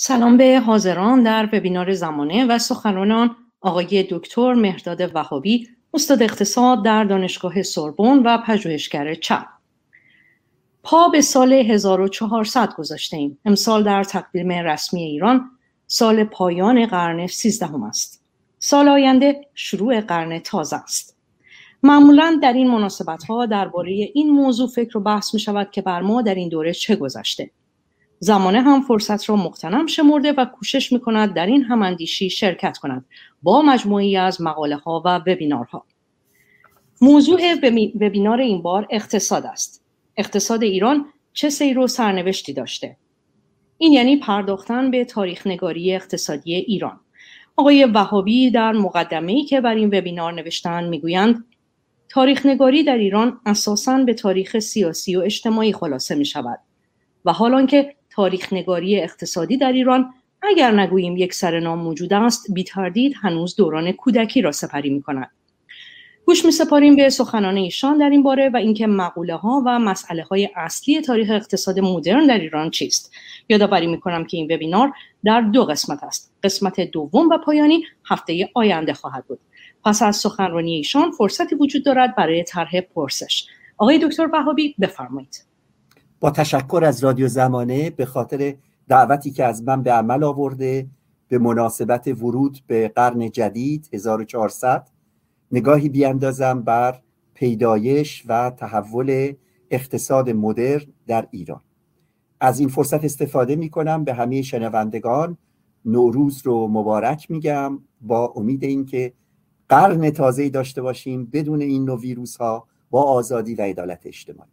سلام به حاضران در وبینار زمانه و سخنرانان آقای دکتر مهرداد وهابی، استاد اقتصاد در دانشگاه سوربن و پژوهشگر چپ. پا به سال 1400 گذاشته ایم. امسال در تقویم رسمی ایران سال پایان قرن 13 است. سال آینده شروع قرن تازه است. معمولاً در این مناسبت‌ها درباره این موضوع فکر و بحث می‌شود که بر ما در این دوره چه گذشته. زمانه هم فرصت را مغتنم شمرده و کوشش می‌کند در این هماندیشی شرکت کند با مجموعه‌ای از مقاله‌ها و وبینارها. موضوع وبینار این بار اقتصاد است. اقتصاد ایران چه سیر و سرنوشتی داشته؟ این یعنی پرداختن به تاریخ نگاری اقتصادی ایران. آقای وهابی در مقدمه‌ای که بر این وبینار نوشتند میگویند تاریخ نگاری در ایران اساساً به تاریخ سیاسی و اجتماعی خلاصه می‌شود و حالان که تاریخ نگاری اقتصادی در ایران اگر نگوییم یک سرنام موجود است، بی تردید هنوز دوران کودکی را سپری می‌کند. گوش می‌سپاریم به سخنان ایشان در این باره و اینکه مقوله‌ها و مسئله‌های اصلی تاریخ اقتصاد مدرن در ایران چیست. یادآوری می‌کنم که این وبینار در 2 قسمت است. قسمت دوم و پایانی هفته آینده خواهد بود. پس از سخنرانی ایشان فرصتی وجود دارد برای طرح پرسش. آقای دکتر وهابی بفرمایید. با تشکر از رادیو زمانه به خاطر دعوتی که از من به عمل آورده به مناسبت ورود به قرن جدید 1400 نگاهی بیاندازم بر پیدایش و تحول اقتصاد مدرن در ایران. از این فرصت استفاده می کنم به همه شنوندگان نوروز رو مبارک میگم با امید اینکه قرن تازه‌ای داشته باشیم بدون این نوع ویروس ها با آزادی و عدالت اجتماعی.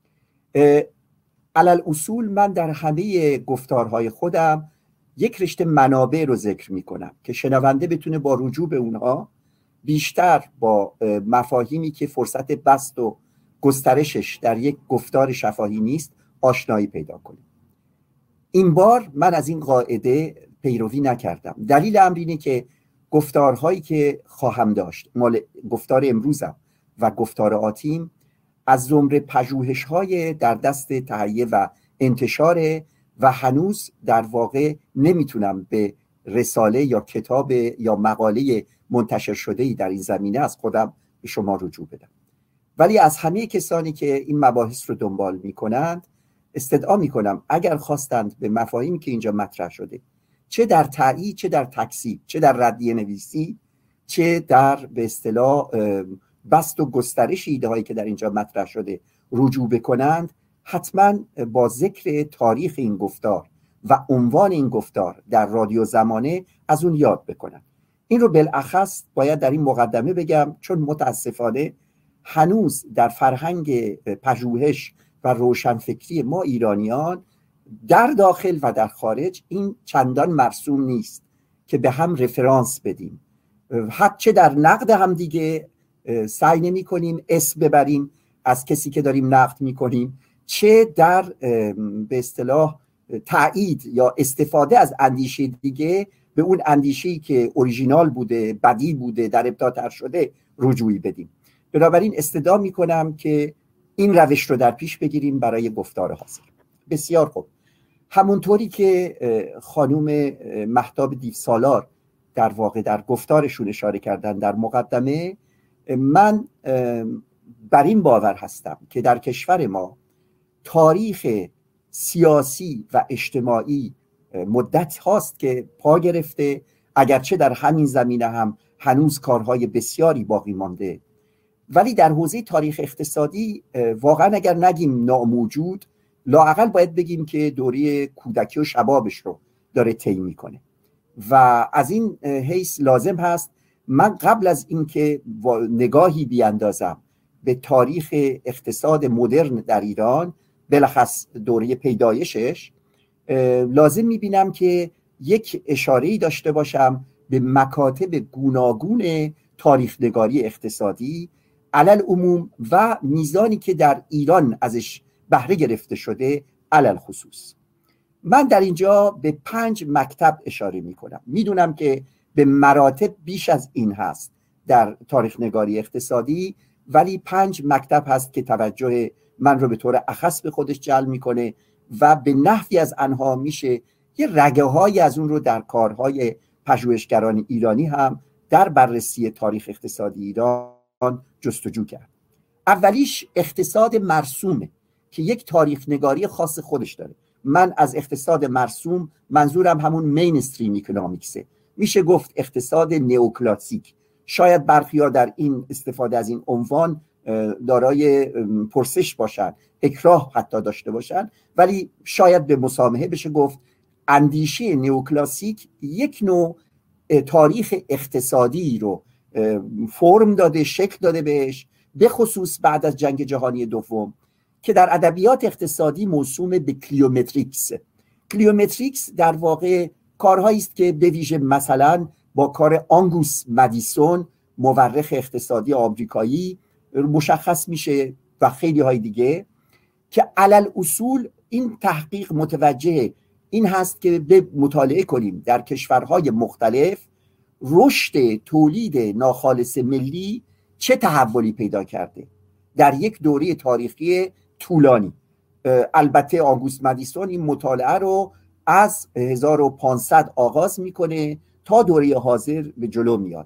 علل اصول من در همه گفتارهای خودم یک رشته منابع رو ذکر می کنم که شنونده بتونه با رجوع به اونها بیشتر با مفاهیمی که فرصت بسط و گسترشش در یک گفتار شفاهی نیست آشنایی پیدا کنه. این بار من از این قاعده پیروی نکردم. دلیل امر اینه که گفتارهایی که خواهم داشت مال گفتار امروزم و گفتار آتیم از زمره پژوهش‌های در دست تهیه و انتشار و هنوز در واقع نمیتونم به رساله یا کتاب یا مقاله منتشر شده‌ای در این زمینه از خودم به شما رجوع بدم. ولی از همه کسانی که این مباحث رو دنبال میکنند استدعا میکنم اگر خواستند به مفاهیمی که اینجا مطرح شده، چه در تایید، چه در تکذیب، چه در ردیه نویسی، چه در به اصطلاح بسط و گسترش ایده هایی که در اینجا مطرح شده رجوع بکنند، حتما با ذکر تاریخ این گفتار و عنوان این گفتار در رادیو زمانه از اون یاد بکنند. این رو بالاخص باید در این مقدمه بگم چون متاسفانه هنوز در فرهنگ پژوهش و روشنفکری ما ایرانیان در داخل و در خارج این چندان مرسوم نیست که به هم رفرانس بدیم. حتی در نقد هم دیگه سعی نمی کنیم اسم ببریم از کسی که داریم نقد می کنیم، چه در به اصطلاح تایید یا استفاده از اندیشه دیگه به اون اندیشه‌ای که اوریژینال بوده، بدیل بوده، در ابتداء شده رجوعی بدیم. بنابراین استدعا می کنم که این روش رو در پیش بگیریم برای گفتار حاضر. بسیار خوب. همونطوری که خانم مهتاب دیوسالار در واقع در گفتارشون اشاره کردن در مقدمه، من بر این باور هستم که در کشور ما تاریخ سیاسی و اجتماعی مدت هاست که پا گرفته، اگرچه در همین زمینه هم هنوز کارهای بسیاری باقی مانده، ولی در حوزه تاریخ اقتصادی واقعا اگر نگیم ناموجود، لااقل باید بگیم که دوره کودکی و شبابش رو داره طی میکنه و از این حیث لازم هست من قبل از اینکه نگاهی بیاندازم به تاریخ اقتصاد مدرن در ایران، بلخص دوره پیدایشش، لازم میبینم که یک اشاره‌ای داشته باشم به مکاتب گوناگون تاریخ نگاری اقتصادی علل عموم و میزانی که در ایران ازش بهره گرفته شده علل خصوص. من در اینجا به 5 مکتب اشاره میکنم. میدونم که به مراتب بیش از این هست در تاریخ نگاری اقتصادی، ولی 5 مکتب هست که توجه من رو به طور اخص به خودش جلب میکنه و به نحوی از آنها میشه یه رگه هایی از اون رو در کارهای پژوهشگران ایرانی هم در بررسی تاریخ اقتصادی ایران جستجو کرد. اولیش اقتصاد مرسومه که یک تاریخ نگاری خاص خودش داره. من از اقتصاد مرسوم منظورم همون مینستریم اکونومیکسه، میشه گفت اقتصاد نئوکلاسیک. شاید برخی‌ها در این استفاده از این عنوان دارای پرسش باشن، اکراه حتی داشته باشن، ولی شاید به مسامحه بشه گفت اندیشه نئوکلاسیک یک نوع تاریخ اقتصادی رو فرم داده، شکل داده بهش، به خصوص بعد از جنگ جهانی دوم، که در ادبیات اقتصادی موسوم به کلیومتریکس. کلیومتریکس در واقع کارهایی است که به ویژه مثلا با کار آنگوس مدیسون، مورخ اقتصادی آمریکایی، مشخص میشه و خیلی های دیگه، که علل اصول این تحقیق متوجه این هست که به مطالعه کنیم در کشورهای مختلف رشد تولید ناخالص ملی چه تحولی پیدا کرده در یک دوره تاریخی طولانی. البته آنگوست مدیسون این مطالعه رو از 1500 آغاز میکنه تا دوره حاضر به جلو میاد.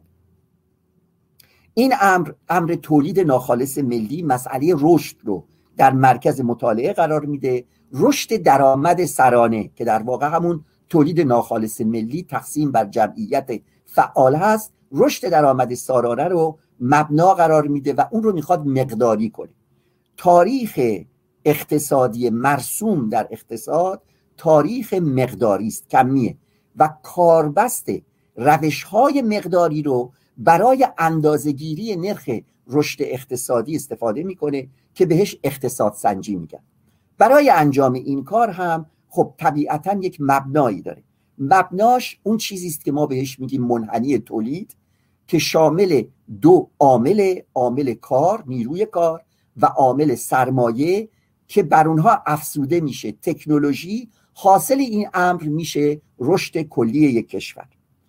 این امر تولید ناخالص ملی مسئله رشد رو در مرکز مطالعه قرار میده. رشد درآمد سرانه که در واقع همون تولید ناخالص ملی تقسیم بر جمعیت فعال هست، رشد درآمد سرانه رو مبنا قرار میده و اون رو میخواد مقداری کنه. تاریخ اقتصادی مرسوم در اقتصاد تاریخ مقداری است، کمیه، و کاربست روش‌های مقداری رو برای اندازه‌گیری نرخ رشد اقتصادی استفاده میکنه که بهش اقتصاد سنجی میگن. برای انجام این کار هم خب طبیعتاً یک مبنایی داره. مبناش اون چیزی است که ما بهش میگیم منحنی تولید، که شامل دو عامل کار، نیروی کار، و عامل سرمایه که بر اونها افزوده میشه تکنولوژی. حاصل این امر میشه رشد کلی یک کشور.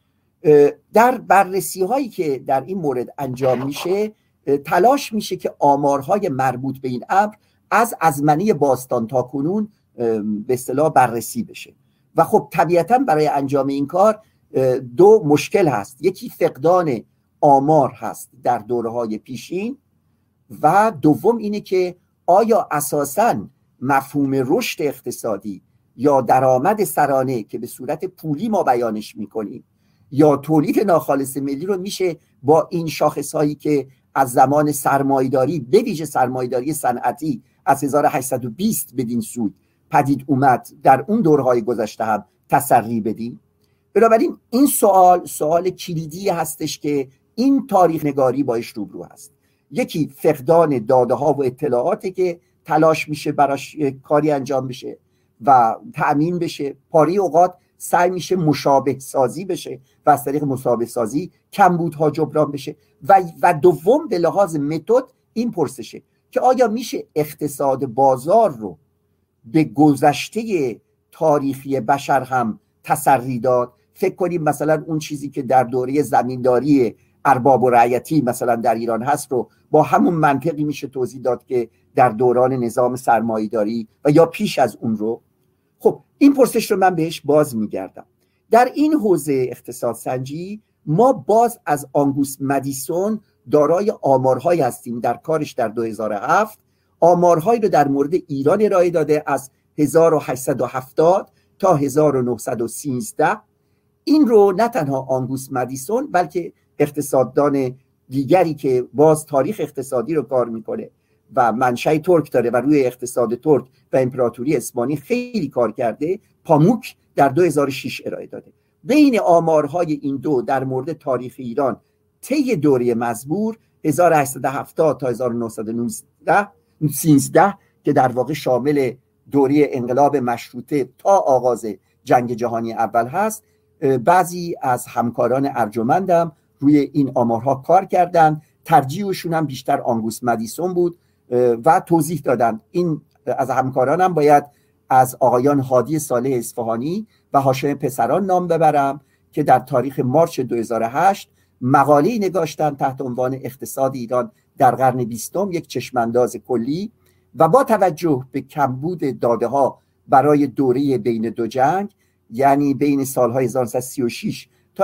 در بررسی هایی که در این مورد انجام میشه تلاش میشه که آمارهای مربوط به این امر از ازمنه باستان تا کنون به اصطلاح بررسی بشه. و خب طبیعتا برای انجام این کار دو مشکل هست. یکی فقدان آمار هست در دوره‌های پیشین، و دوم اینه که آیا اساساً مفهوم رشد اقتصادی یا درآمد سرانه که به صورت پولی ما بیانش میکنیم یا تولید ناخالص ملی رو میشه با این شاخصهایی که از زمان سرمایه‌داری، به ویژه سرمایه‌داری صنعتی از 1820 بدین سود پدید اومد، در اون دورهای گذشته هم تسری بدیم. بنابراین این سوال کلیدی هستش که این تاریخ نگاری باش روبرو هست. یکی فقدان داده ها و اطلاعاتی که تلاش میشه براش کاری انجام بشه و تأمین بشه. پاره اوقات سعی میشه مشابه سازی بشه و از طریق مشابه سازی کمبودها جبران بشه. و دوم به لحاظ متد این پرسشه که آیا میشه اقتصاد بازار رو به گذشته تاریخی بشر هم تسری داد؟ فکر کنیم مثلا اون چیزی که در دوره زمینداری ارباب و رعیتی مثلا در ایران هست رو با همون منطقی میشه توضیح داد که در دوران نظام سرمایه‌داری و یا پیش از اون رو. خب این پرسش رو من بهش باز میگردم. در این حوزه اقتصاد سنجی ما باز از آنگوست مدیسون دارای آمارهایی هستیم در کارش در 2007. آمارهایی رو در مورد ایران ارائه داده از 1870 تا 1913. این رو نه تنها آنگوست مدیسون بلکه اقتصاددان دیگری که باز تاریخ اقتصادی رو کار میکنه و منشأ ترک داره و روی اقتصاد ترک و امپراتوری عثمانی خیلی کار کرده، پاموک در 2006 ارائه داده. بین آمارهای این دو در مورد تاریخ ایران طی دوره مزبور 1870 تا 1913 که در واقع شامل دوره انقلاب مشروطه تا آغاز جنگ جهانی اول هست، بعضی از همکاران ارجمندم روی این آمارها کار کردن. ترجیحشون هم بیشتر آنگوست مدیسون بود و توضیح دادن. این از همکارانم باید از آقایان هادی صالح اصفهانی و هاشم پسران نام ببرم که در تاریخ مارچ 2008 مقاله‌ای نگاشتن تحت عنوان اقتصاد ایران در قرن 20، یک چشمانداز کلی، و با توجه به کمبود داده ها برای دوره بین دو جنگ یعنی بین سالهای 1936 تا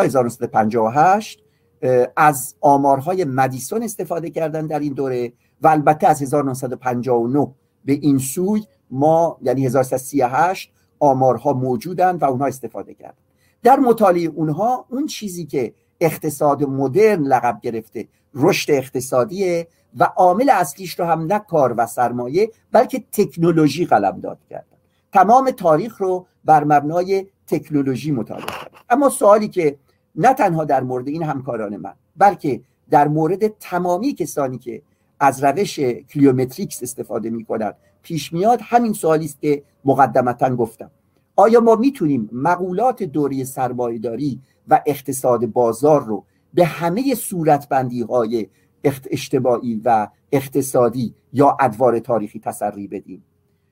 1958 از آمارهای مدیسون استفاده کردن در این دوره و البته از 1959 به این سوی ما یعنی 1938 آمارها موجودن و اونها استفاده کردن. در مطالعه اونها اون چیزی که اقتصاد مدرن لقب گرفته رشد اقتصادیه و عامل اصلیش رو هم نه کار و سرمایه بلکه تکنولوژی قلمداد کردن. تمام تاریخ رو بر مبنای تکنولوژی مطالعه کردن. اما سوالی که نه تنها در مورد این همکاران من بلکه در مورد تمامی کسانی که از روش کلیومتریکس استفاده می‌کنند پیش میاد همین سوالی است که مقدمتاً گفتم. آیا ما میتونیم مقولات دوره سرمایه‌داری و اقتصاد بازار رو به همه صورتبندی‌های اجتماعی و اقتصادی یا ادوار تاریخی تسری بدیم؟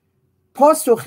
پاسخ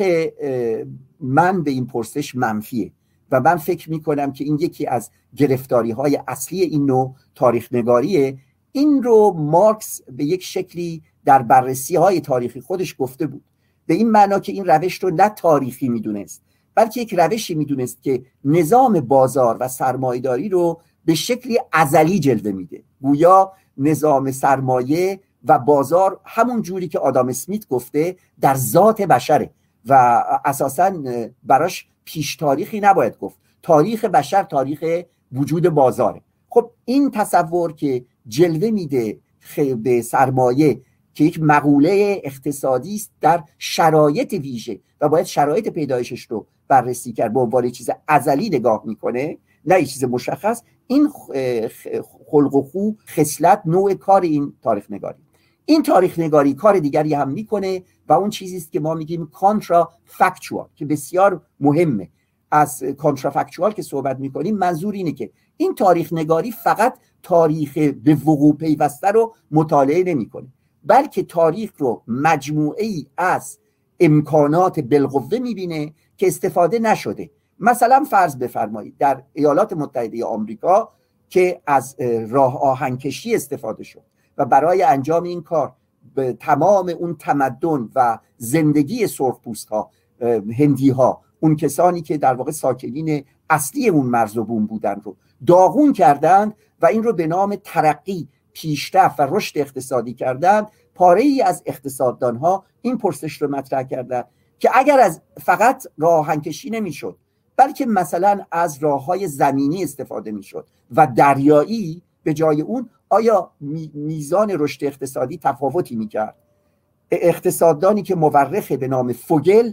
من به این پرسش منفیه و من فکر میکنم که این یکی از گرفتاری‌های اصلی این نوع تاریخ نگاریه. این رو مارکس به یک شکلی در بررسی‌های تاریخی خودش گفته بود، به این معنا که این روش رو نه تاریخی میدونست بلکه یک روشی میدونست که نظام بازار و سرمایه‌داری رو به شکلی ازلی جلوه میده. گویا نظام سرمایه و بازار همون جوری که آدام اسمیت گفته در ذات بشره و اساساً براش پیش تاریخی نباید گفت. تاریخ بشر تاریخ وجود بازاره. خب این تصور که جلوه میده به سرمایه که یک مقوله اقتصادی است در شرایط ویژه و باید شرایط پیدایشش رو بررسی کرد به عنوان چیز ازلی نگاه میکنه نه یک چیز مشخص، این خلق و خو خصلت نوع کار این تاریخ نگاری. این تاریخ نگاری کار دیگری هم میکنه و اون چیزی است که ما میگیم کانترا فکچوال که بسیار مهمه. از کانترا فکچوال که صحبت میکنیم منظور اینه که این تاریخ نگاری فقط تاریخ به وقوع پیوسته رو مطالعه نمیکنه بلکه تاریخ رو مجموعه ای از امکانات بالقوه میبینه که استفاده نشده. مثلا فرض بفرمایید در ایالات متحده آمریکا که از راه آهنکشی استفاده شد و برای انجام این کار به تمام اون تمدن و زندگی سرخپوست ها، هندی ها، اون کسانی که در واقع ساکنین اصلی اون مرز و بوم بودن رو داغون کردند و این رو به نام ترقی، پیشرفت و رشد اقتصادی کردند. پاره ای از اقتصاددان ها این پرسش رو مطرح کردند که اگر از فقط راه آهنکشی نمیشد بلکه مثلا از راههای زمینی استفاده میشد و دریایی به جای اون، آیا میزان رشد اقتصادی تفاوتی میکرد؟ اقتصاددانی که مورخه به نام فوگل،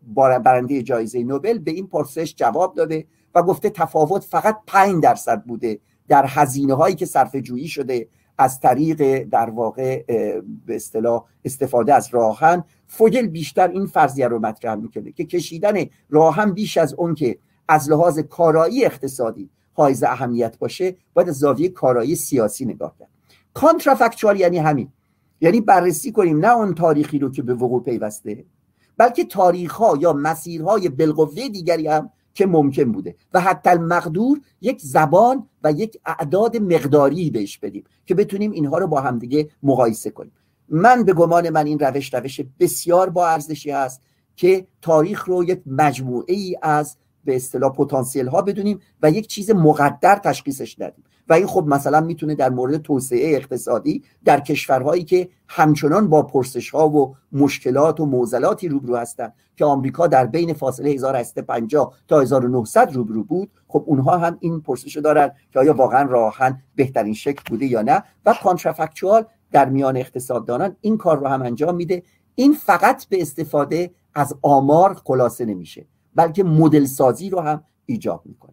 برنده جایزه نوبل، به این پرسش جواب داده و گفته تفاوت فقط 5% بوده در هزینه هایی که صرفه جویی شده از طریق در واقع به اصطلاح استفاده از راهن. فوگل بیشتر این فرضیه رو مطرح میکنه که کشیدن راهن بیش از اون که از لحاظ کارایی اقتصادی حائز اهمیت باشه باید از زاویه کارایی سیاسی نگاه کرد. کانترافکچوال یعنی همین، یعنی بررسی کنیم نه اون تاریخی رو که به وقوع پیوسته بلکه تاریخ‌ها یا مسیرهای بالقوه دیگری هم که ممکن بوده و حتی المقدور یک زبان و یک اعداد مقداری بهش بدیم که بتونیم اینها رو با هم دیگه مقایسه کنیم. من به گمان من این روش بسیار با ارزشی است که تاریخ رو یک مجموعه ای از به اصطلاح پتانسیل ها بدونیم و یک چیز مقدر تشخیصش ندیم و این خب مثلا میتونه در مورد توسعه اقتصادی در کشورهایی که همچنان با پرسش ها و مشکلات و معضلاتی روبرو هستند که آمریکا در بین فاصله 1850 تا 1900 روبرو بود، خب اونها هم این پرسشو دارن که آیا واقعا راهن بهترین شکل بوده یا نه. و کانترافکچوال در میان اقتصاددانان این کار رو هم انجام میده. این فقط به استفاده از آمار خلاصه نمیشه بلکه مدل سازی رو هم ایجاب میکنه.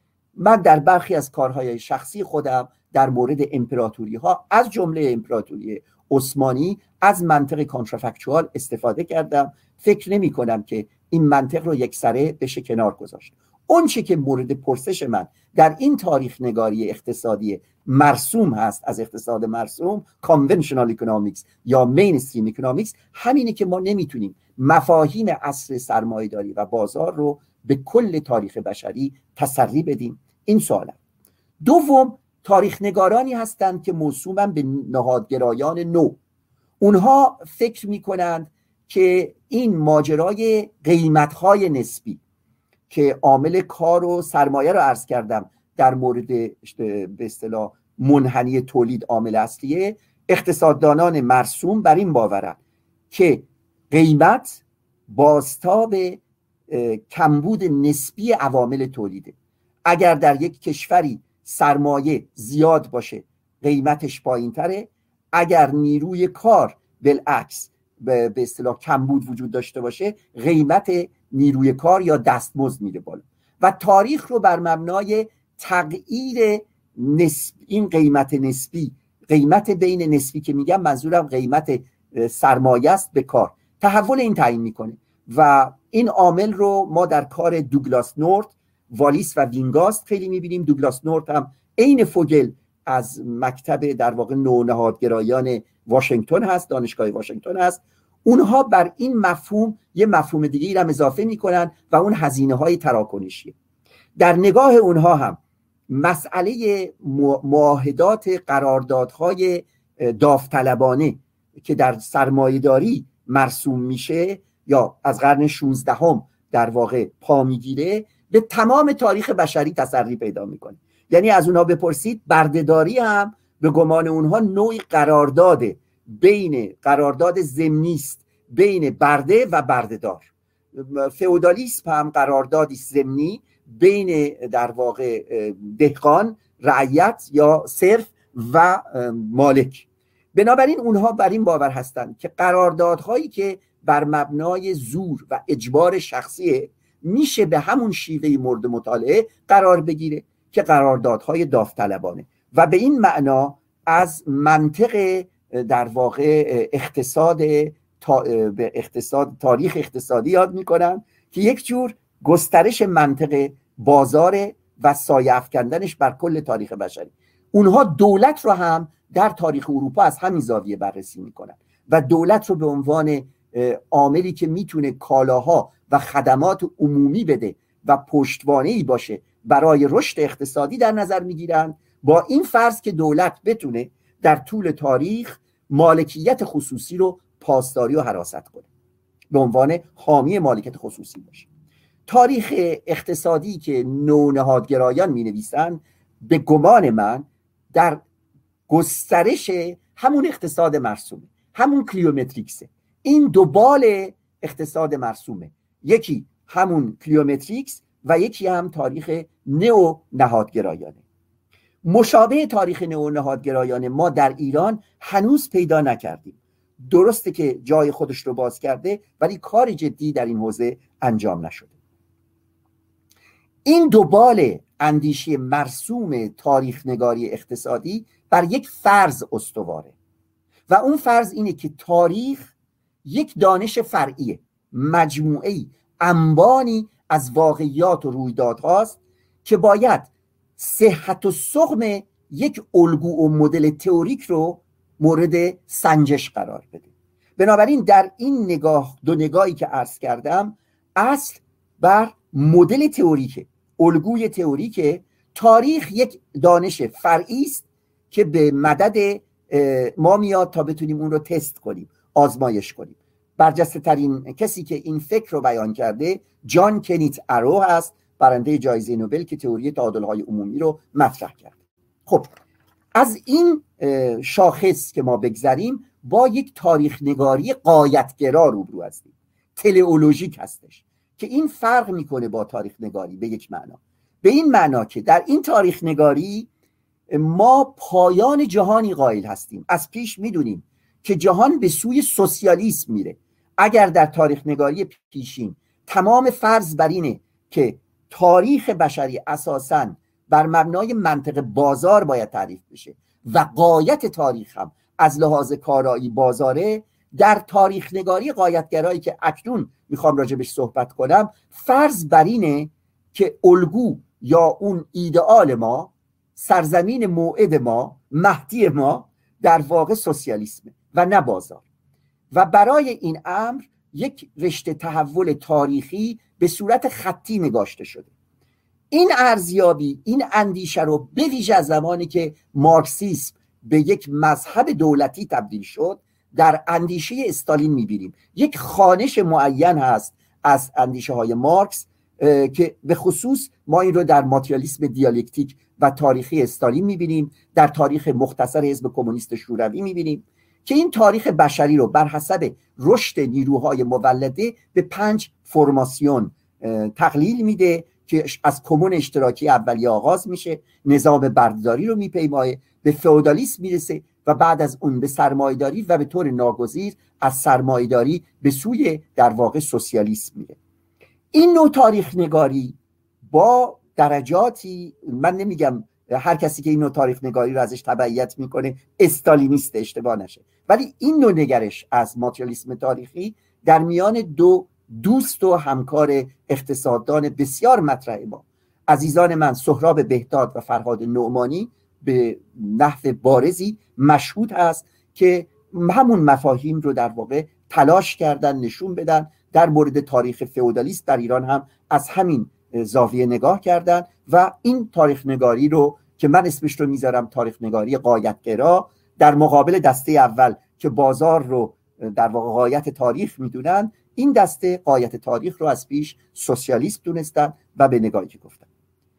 من در برخی از کارهای شخصی خودم در مورد امپراتوری ها از جمله امپراتوری عثمانی از منطق کانترافکچوال استفاده کردم. فکر نمی کنم که این منطق رو یکسره بشه کنار گذاشت. اون چه که مورد پرسش من در این تاریخ نگاری اقتصادی مرسوم هست از اقتصاد مرسوم، conventional economics یا mainstream economics، همینه که ما نمیتونیم مفاهیم عصر سرمایه‌داری و بازار رو به کل تاریخ بشری تسری بدیم. این سواله. دوم، تاریخ نگارانی هستند که موسومن به نهادگرایان نو. اونها فکر میکنند که این ماجرای قیمت‌های نسبی که عامل کار و سرمایه رو عرض کردم در مورد به اصطلاح منحنی تولید عامل اصلیه، اقتصاددانان مرسوم بر این باورند که قیمت بازتاب کمبود نسبی عوامل تولیده. اگر در یک کشوری سرمایه زیاد باشه قیمتش پایین تره، اگر نیروی کار بالعکس به اصطلاح کمبود وجود داشته باشه قیمت نیروی کار یا دستمزد میره بالا. و تاریخ رو بر مبنای تغییر این قیمت نسبی، قیمت بین نسبی که میگم منظورم قیمت سرمایه است به کار، تحول این تعیین میکنه. و این عامل رو ما در کار دوگلاس نورت، والیس و وینگاست خیلی میبینیم. دوگلاس نورت هم عین فوگل از مکتب در واقع نونهادگرایان واشنگتن هست، دانشگاه واشنگتن هست. اونها بر این مفهوم یه مفهوم دیگه ای هم اضافه میکنن و اون هزینه های تراکنشیه. در نگاه اونها هم مسئله معاهدات قراردادهای داوطلبانه که در سرمایه‌داری مرسوم میشه یا از قرن 16 در واقع پا میگیره، به تمام تاریخ بشری تسری پیدا میکنه. یعنی از اونها بپرسید، بردهداری هم به گمان اونها نوعی قرارداد ضمنی است بین برده و بردهدار. فئودالیسم هم قراردادی ضمنی بین در واقع دهقان، رعیت یا صرف و مالک. بنابراین اونها بر این باور هستند که قراردادهایی که بر مبنای زور و اجبار شخصی میشه به همون شیوه مورد مطالعه قرار بگیره که قراردادهای داوطلبانه، و به این معنا از منطق در واقع تاریخ اقتصادی یاد میکنن که یک جور گسترش منطق بازار و سایه افکندنش بر کل تاریخ بشری. اونها دولت رو هم در تاریخ اروپا از همین زاویه بررسی میکنن و دولت رو به عنوان عاملی که میتونه کالاها و خدمات عمومی بده و پشتوانه‌ای باشه برای رشد اقتصادی در نظر میگیرن، با این فرض که دولت بتونه در طول تاریخ مالکیت خصوصی رو پاسداری و حراست کنه، به عنوان حامی مالکیت خصوصی باشه. تاریخ اقتصادی که نونهادگرایان می نویسن به گمان من در گسترش همون اقتصاد مرسومه، همون کلیومتریکسه. این دو بال اقتصاد مرسومه، یکی همون کلیومتریکس و یکی هم تاریخ نئو نهادگرایانه. مشابه تاریخ نئو نهادگرایانه ما در ایران هنوز پیدا نکردیم. درسته که جای خودش رو باز کرده ولی کار جدی در این حوزه انجام نشده. این دو بال اندیشه مرسوم تاریخ نگاری اقتصادی بر یک فرض استواره و اون فرض اینه که تاریخ یک دانش فرعیه، مجموعه‌ای، انبانی از واقعیات و رویدادهاست که باید صحت و سقم یک الگو و مدل تئوریک رو مورد سنجش قرار بده. بنابراین در این دو نگاهی که عرض کردم، اصل بر مدل تئوریک، الگوی تئوریک. تاریخ یک دانش فرعی است که به مدد ما میاد تا بتونیم اون رو تست کنیم، آزمایش کنیم. برجسته ترین کسی که این فکر رو بیان کرده جان کنیت ارو هست، برنده جایزه نوبل که تئوری تعادل‌های عمومی رو مطرح کرد. خب از این شاخص که ما بگذریم، با یک تاریخ نگاری غایت‌گرا روبرو هستیم، تلئولوژیک هستش، که این فرق میکنه با تاریخ نگاری به یک معنا. به این معنا که در این تاریخ نگاری ما پایان جهانی قائل هستیم، از پیش میدونیم که جهان به سوی سوسیالیسم میره. اگر در تاریخ نگاری پیشین تمام فرض بر اینه که تاریخ بشری اساساً بر مبنای منطق بازار باید تعریف بشه و غایت تاریخ هم از لحاظ کارایی بازاره، در تاریخ نگاری غایتگرایی که اکنون میخوام راجبش صحبت کنم، فرض بر اینه که الگو یا اون ایدئال ما، سرزمین موعد ما، مهدی ما در واقع سوسیالیسمه و نه بازار. و برای این امر یک رشته تحول تاریخی به صورت خطی نگاشته شده. این ارزیابی، این اندیشه رو به ویژه از زمانی که مارکسیسم به یک مذهب دولتی تبدیل شد در اندیشه استالین میبینیم. یک خوانش معین هست از اندیشه های مارکس که به خصوص ما این رو در ماتریالیسم دیالکتیک و تاریخی استالین میبینیم، در تاریخ مختصر حزب کمونیست شوروی میبینیم که این تاریخ بشری رو بر حسب رشد نیروهای مولده به 5 فرماسیون تقلیل میده که از کمون اشتراکی اولیه آغاز میشه، نظام بردهداری رو میپیمایه، به فئودالیسم میرسه و بعد از اون به سرمایه‌داری و به طور ناگزیر از سرمایه‌داری به سوی در واقع سوسیالیسم میره. این نوع تاریخ نگاری با درجاتی، من نمیگم هر کسی که این نوع تاریخ نگاری رو ازش تبعیت میکنه استالینیست، اشتباه نشه، ولی این نوع نگرش از ماتریالیسم تاریخی در میان دو دوست و همکار اقتصاددان بسیار مطرح ما، عزیزان من سهراب بهداد و فرهاد نعمانی، به نحو بارزی مشهود هست که همون مفاهیم رو در واقع تلاش کردن نشون بدن. در مورد تاریخ فئودالیسم در ایران هم از همین زاویه نگاه کردن و این تاریخ نگاری رو که من اسمش رو میذارم تاریخ نگاری غایت‌گرا، در مقابل دسته اول که بازار رو در واقع غایت تاریخ میدونن، این دسته غایت تاریخ رو از پیش سوسیالیسم دونستن و به نگاهی که گفتن.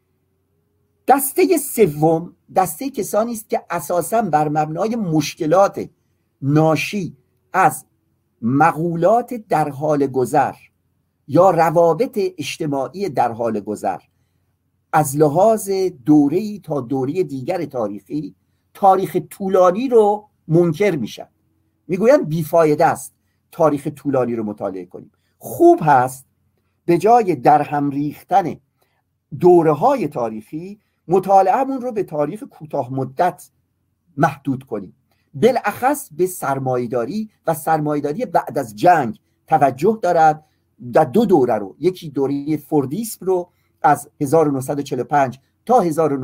دسته سوم دسته کسانی است که اساساً بر مبنای مشکلات ناشی از مقولات در حال گذر یا روابط اجتماعی در حال گذر از لحاظ دوره‌ای تا دوره دیگر تاریخی، تاریخ طولانی رو منکر میشن، میگویند بیفایده است تاریخ طولانی رو مطالعه کنیم. خوب هست به جای در هم ریختن دوره‌های تاریخی مطالعه‌مون رو به تاریخ کوتاه مدت محدود کنیم، بالاخص به سرمایه‌داری و سرمایه‌داری بعد از جنگ توجه دارد. در 2 دوره رو، یکی دوره فوردیسم رو از 1945 تا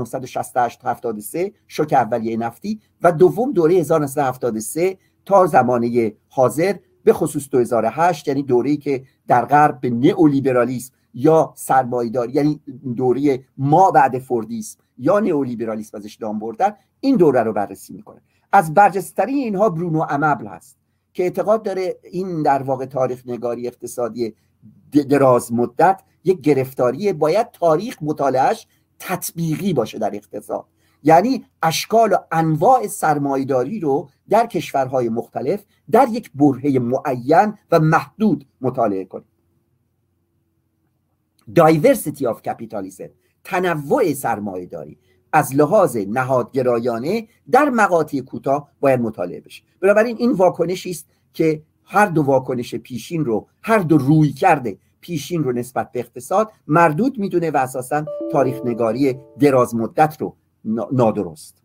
1968-73 شوک اولیه نفتی و دوم دوره 1973 تا زمانه حاضر به خصوص 2008، یعنی دوره‌ای که در غرب به نئولیبرالیسم یا سرمایه‌داری، یعنی دوره ما بعد فوردیسم یا نئولیبرالیسم ازش نام بردن، این دوره رو بررسی میکنه. از برجسته‌ترین اینها برونو امبل هست که اعتقاد داره این در واقع تاریخ نگاری اقتصادی دراز مدت یک گرفتاریه، باید تاریخ مطالعهش تطبیقی باشه در اقتصاد، یعنی اشکال و انواع سرمایه‌داری رو در کشورهای مختلف در یک برهه معین و محدود مطالعه کنیم. Diversity of capitalism، تنوع سرمایه‌داری از لحاظ نهادگرایانه در مقاطع کوتاه باید مطالعه بشه. بنابراین این واکنشی است که هر دو واکنش پیشین رو، هر دو روی کرده پیشین رو نسبت به اقتصاد مردود میدونه و اساساً تاریخ نگاری دراز مدت رو نادرست.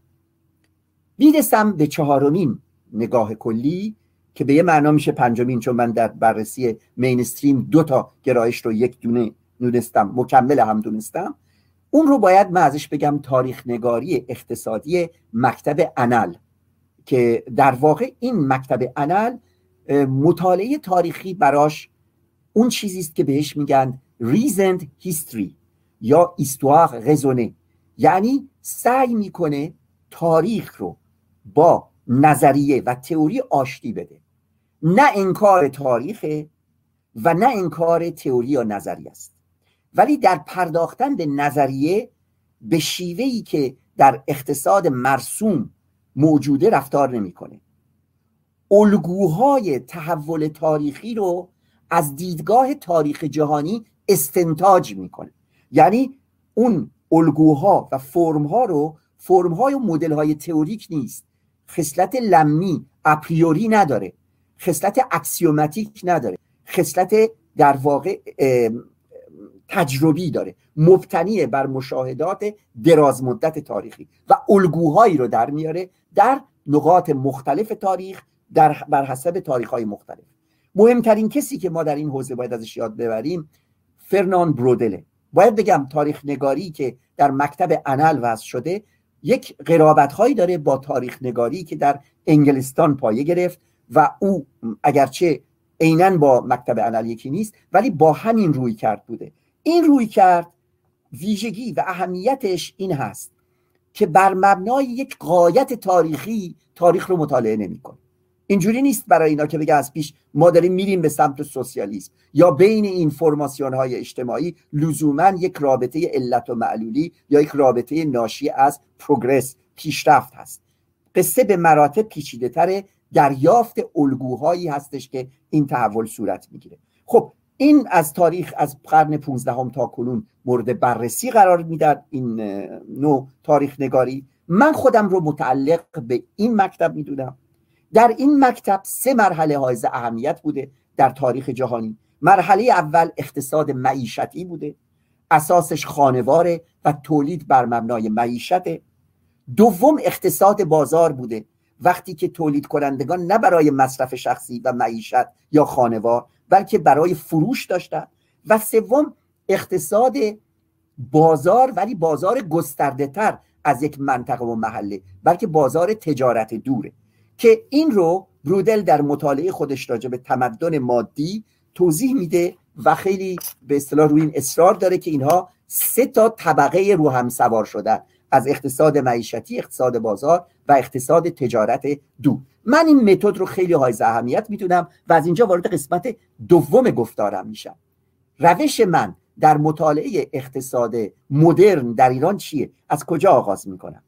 میرسم به 4مین نگاه کلی که به یه معنا میشه 5مین، چون من در بررسی مینستریم 2 تا گرایش رو یک دونه دونستم، مکمل هم دونستم. اون رو باید من ازش بگم تاریخ نگاری اقتصادی مکتب انل، که در واقع این مکتب انل مطالعه تاریخی براش اون چیزی است که بهش میگن reasoned history یا histoire raisonnée، یعنی سعی میکنه تاریخ رو با نظریه و تئوری آشتی بده، نه انکار تاریخه و نه انکار تئوری یا نظریه است، ولی در پرداختن به نظریه به شیوهی که در اقتصاد مرسوم موجوده رفتار نمیکنه. الگوهای تحول تاریخی رو از دیدگاه تاریخ جهانی استنتاج میکنه، یعنی اون الگوها و فرمها رو، فرمهای و مدلهای تئوریک نیست، خصلت لمی اپریوری نداره، خصلت اکسیوماتیک نداره، خصلت در واقع تجربی داره، مبتنی بر مشاهدات دراز مدت تاریخی و الگوهایی رو در میاره در نقاط مختلف تاریخ بر حسب تاریخ‌های مختلف. مهمترین کسی که ما در این حوزه باید ازش یاد ببریم فرناند برودله. باید بگم تاریخ نگاری که در مکتب انل وضع شده یک قرابت‌هایی داره با تاریخ نگاری که در انگلستان پایه گرفت و او اگرچه عیناً با مکتب انل یکی نیست ولی با همین روی کرد بوده. این روی کرد ویژگی و اهمیتش این هست که بر مبنای یک غایت تاریخی تاریخ رو مطالعه نمی‌کنه. اینجوری نیست برای اینا که بگه از پیش ما داریم میریم به سمت سوسیالیسم، یا بین این فرماسیون های اجتماعی لزوما یک رابطه علت و معلولی یا یک رابطه ناشی از پروگرس، پیشرفت هست. قصه به مراتب پیچیده تره، دریافت الگوهایی هستش که این تحول صورت میگیره. خب این از تاریخ، از قرن 15 تا کنون مورد بررسی قرار میدن این نوع تاریخ نگاری. من خودم رو متعلق به این مکتب میدونم. در این مکتب 3 مرحله حائز اهمیت بوده در تاریخ جهانی. مرحله اول اقتصاد معیشتی بوده، اساسش خانواره و تولید بر مبنای معیشته. دوم اقتصاد بازار بوده، وقتی که تولید کنندگان نه برای مصرف شخصی و معیشت یا خانوار بلکه برای فروش داشتن. و سوم اقتصاد بازار، ولی بازار گسترده تر از یک منطقه و محله، بلکه بازار تجارت دوره، که این رو برودل در مطالعه خودش راجع به تمدن مادی توضیح میده و خیلی به اصطلاح روی این اصرار داره که اینها 3 طبقه رو هم سوار شدن، از اقتصاد معیشتی، اقتصاد بازار و اقتصاد تجارت دور. من این متد رو خیلی حائز اهمیت میدونم و از اینجا وارد قسمت دوم گفتارم میشم. روش من در مطالعه اقتصاد مدرن در ایران چیه؟ از کجا آغاز میکنم؟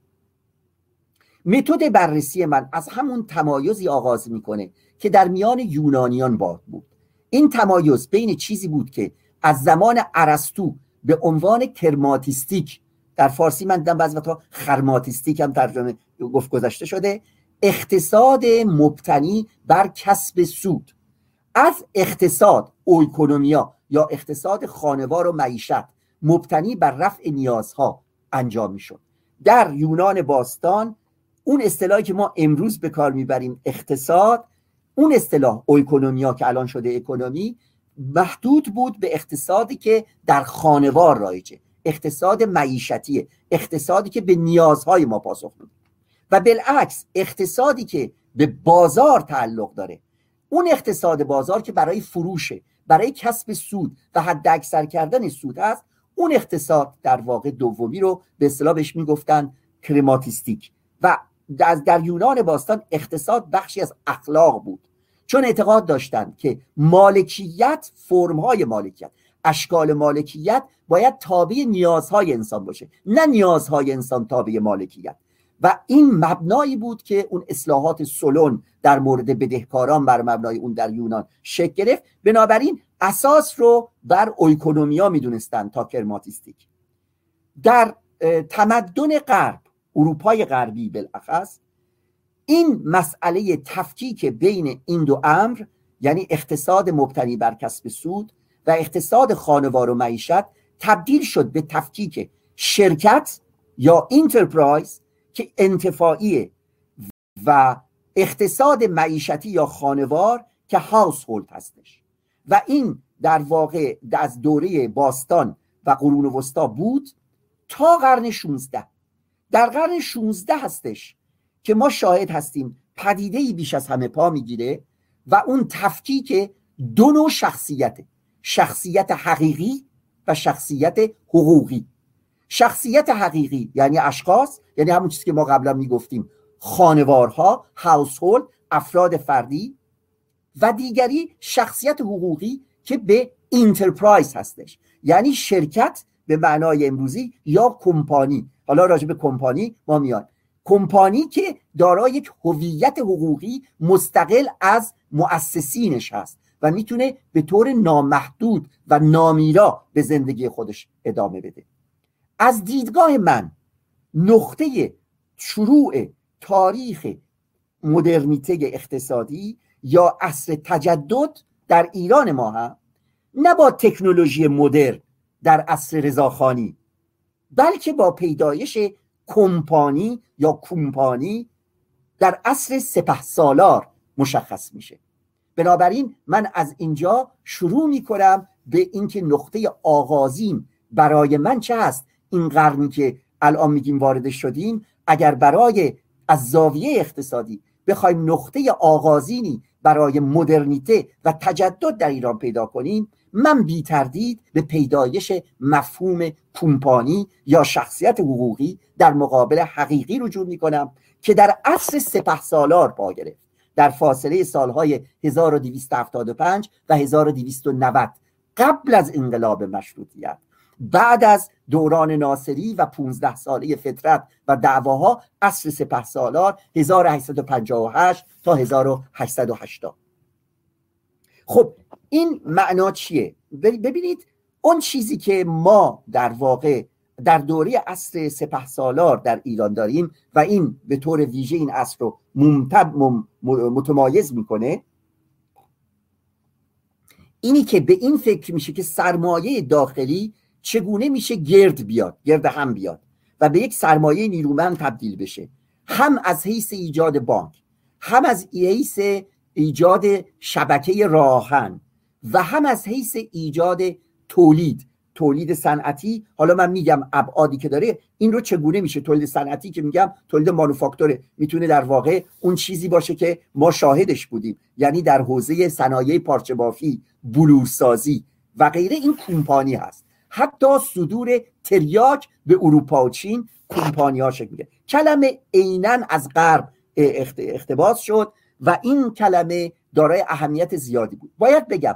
متد بررسی من از همون تمایزی آغاز میکنه که در میان یونانیان بود. این تمایز بین چیزی بود که از زمان ارسطو به عنوان کرماتیستیک، در فارسی من دیدم بعضی وقتا خرماتیستیک هم ترجمه گذاشته شده، اقتصاد مبتنی بر کسب سود، از اقتصاد اویکونومیا یا اقتصاد خانوار و معیشت مبتنی بر رفع نیازها انجام میشد. در یونان باستان اون اصطلاحی که ما امروز به کار میبریم اقتصاد، اون اصطلاح اویکونومیا که الان شده اکونومی، محدود بود به اقتصادی که در خانوار رایجه، اقتصاد معیشتیه، اقتصادی که به نیازهای ما پاسخ میده. و بالعکس اقتصادی که به بازار تعلق داره، اون اقتصاد بازار که برای فروشه، برای کسب سود و حد اکثر کردن سود هست، اون اقتصاد در واقع دومی رو به اصطلاح بهش میگفتن کرماتیستیک. و در یونان باستان اقتصاد بخشی از اخلاق بود، چون اعتقاد داشتند که مالکیت، فرم‌های مالکیت، اشکال مالکیت باید تابع نیازهای انسان باشه، نه نیازهای انسان تابع مالکیت. و این مبنایی بود که اون اصلاحات سولون در مورد بدهکاران بر مبنای اون در یونان شکل گرفت. بنابراین اساس رو بر اویکونومیا میدونستن تا کرماتیستیک. در تمدن غرب، اروپای غربی بالاخص، این مسئله تفکیک بین این دو امر، یعنی اقتصاد مبتنی بر کسب سود و اقتصاد خانوار و معیشت، تبدیل شد به تفکیک شرکت یا انترپرایز که انتفاعیه و اقتصاد معیشتی یا خانوار که هاوس هولد هستش. و این در واقع از دوره باستان و قرون وسطا بود تا قرن 16. در قرن 16 هستش که ما شاهد هستیم پدیده‌ای بیش از همه پا میگیره و اون تفکیک 2 نوع شخصیته، شخصیت حقیقی و شخصیت حقوقی. شخصیت حقیقی یعنی اشخاص، یعنی همون چیزی که ما قبلا میگفتیم خانوارها، هاوسهولد، افراد فردی. و دیگری شخصیت حقوقی که به انترپرایز هستش، یعنی شرکت به معنای امروزی یا کمپانی. حالا راجع به کمپانی ما میاد، کمپانی که دارای یک هویت حقوقی مستقل از مؤسسینش هست و میتونه به طور نامحدود و نامیرا به زندگی خودش ادامه بده. از دیدگاه من نقطه شروع تاریخ مدرنیته اقتصادی یا عصر تجدد در ایران ما هم نه با تکنولوژی مدرن در عصر رضاخانی، بلکه با پیدایش کمپانی یا کمپانی در عصر سپهسالار مشخص میشه. بنابراین من از اینجا شروع میکنم به اینکه نقطه آغازین برای من چه هست. این قرنی که الان میگیم وارد شدیم، اگر برای از زاویه اقتصادی بخوایم نقطه آغازینی برای مدرنیته و تجدد در ایران پیدا کنیم، من بی تردید به پیدایش مفهوم کمپانی یا شخصیت حقوقی در مقابل حقیقی رجوع می کنم که در عصر سپهسالار پا گرفت، در فاصله سالهای 1275 و 1290 قبل از انقلاب مشروطیت، بعد از دوران ناصری و 15 ساله فترت و دعواها، عصر سپهسالار 1858 تا 1880. خب این معنا چیه؟ ببینید اون چیزی که ما در واقع در دوره عصر سپهسالار در ایران داریم و این به طور ویژه این عصر رو متمایز میکنه، اینی که به این فکر میشه که سرمایه داخلی چگونه میشه گرد هم بیاد و به یک سرمایه نیرومند تبدیل بشه، هم از حیث ایجاد بانک، هم از حیث ایجاد شبکه راهن و هم از حیث ایجاد تولید صنعتی. حالا من میگم ابعادی که داره این رو چگونه میشه تولید صنعتی که میگم تولید مانوفاکتوره، میتونه در واقع اون چیزی باشه که ما شاهدش بودیم، یعنی در حوزه صنایع پارچه بافی، بلورسازی و غیره این کمپانی هست. حتی صدور تریاک به اروپا و چین کمپانی ها شکل میگیره. کلمه عیناً از غرب اقتباس شد و این کلمه دارای اهمیت زیادی بود. باید بگم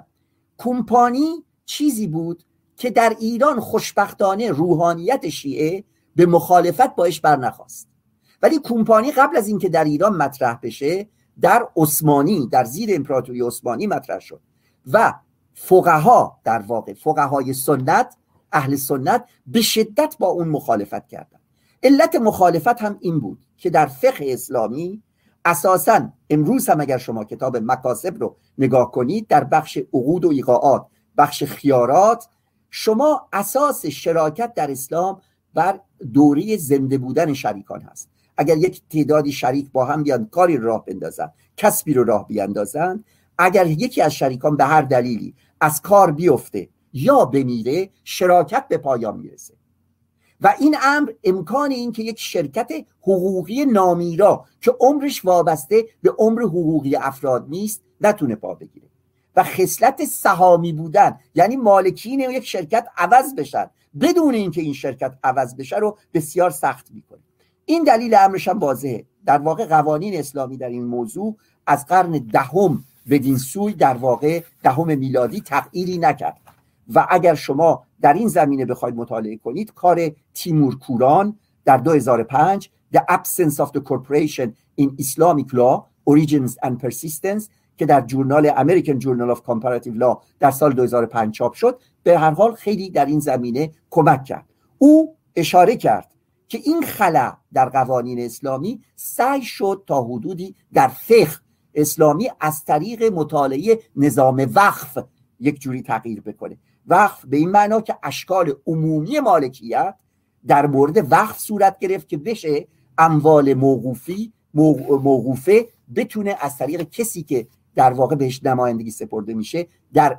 کمپانی چیزی بود که در ایران خوشبختانه روحانیت شیعه به مخالفت باش برنخواست، ولی کمپانی قبل از اینکه در ایران مطرح بشه در عثمانی، در زیر امپراتوری عثمانی مطرح شد و فقها، در واقع فقهای سنت، اهل سنت به شدت با اون مخالفت کردن. علت مخالفت هم این بود که در فقه اسلامی اساساً امروز هم اگر شما کتاب مکاسب رو نگاه کنید، در بخش عقود و ایقاعات، بخش خیارات، شما اساس شراکت در اسلام بر دوره زنده بودن شریکان هست. اگر یک تعدادی شریک با هم بیان کاری راه بندازن، کسبی رو راه بیندازن، اگر یکی از شریکان به هر دلیلی از کار بیفته یا بمیره، شراکت به پایان میرسه و این امر امکان این که یک شرکت حقوقی نامیرا که عمرش وابسته به عمر حقوقی افراد نیست نتونه پا بگیره و خصلت سهامی بودن، یعنی مالکین یک شرکت عوض بشن بدون اینکه این شرکت عوض بشه رو بسیار سخت میکنه. این دلیل امرش هم واضحه. در واقع قوانین اسلامی در این موضوع از قرن دهم بدین سوی در واقع دهم میلادی تغییری نکرد و اگر شما در این زمینه بخواید مطالعه کنید، کار تیمور کوران در 2005 The Absence of the Corporation in Islamic Law Origins and Persistence که در جورنال American Journal of Comparative Law در سال 2005 چاپ شد، به هر حال خیلی در این زمینه کمک کرد. او اشاره کرد که این خلأ در قوانین اسلامی سعی شد تا حدودی در فقه اسلامی از طریق مطالعه نظام وقف یک جوری تغییر بکنه. وقف به این معنا که اشکال عمومی مالکیت در مورد وقف صورت گرفت که بشه اموال موقوفه بتونه از طریق کسی که در واقع بهش نمایندگی سپرده میشه در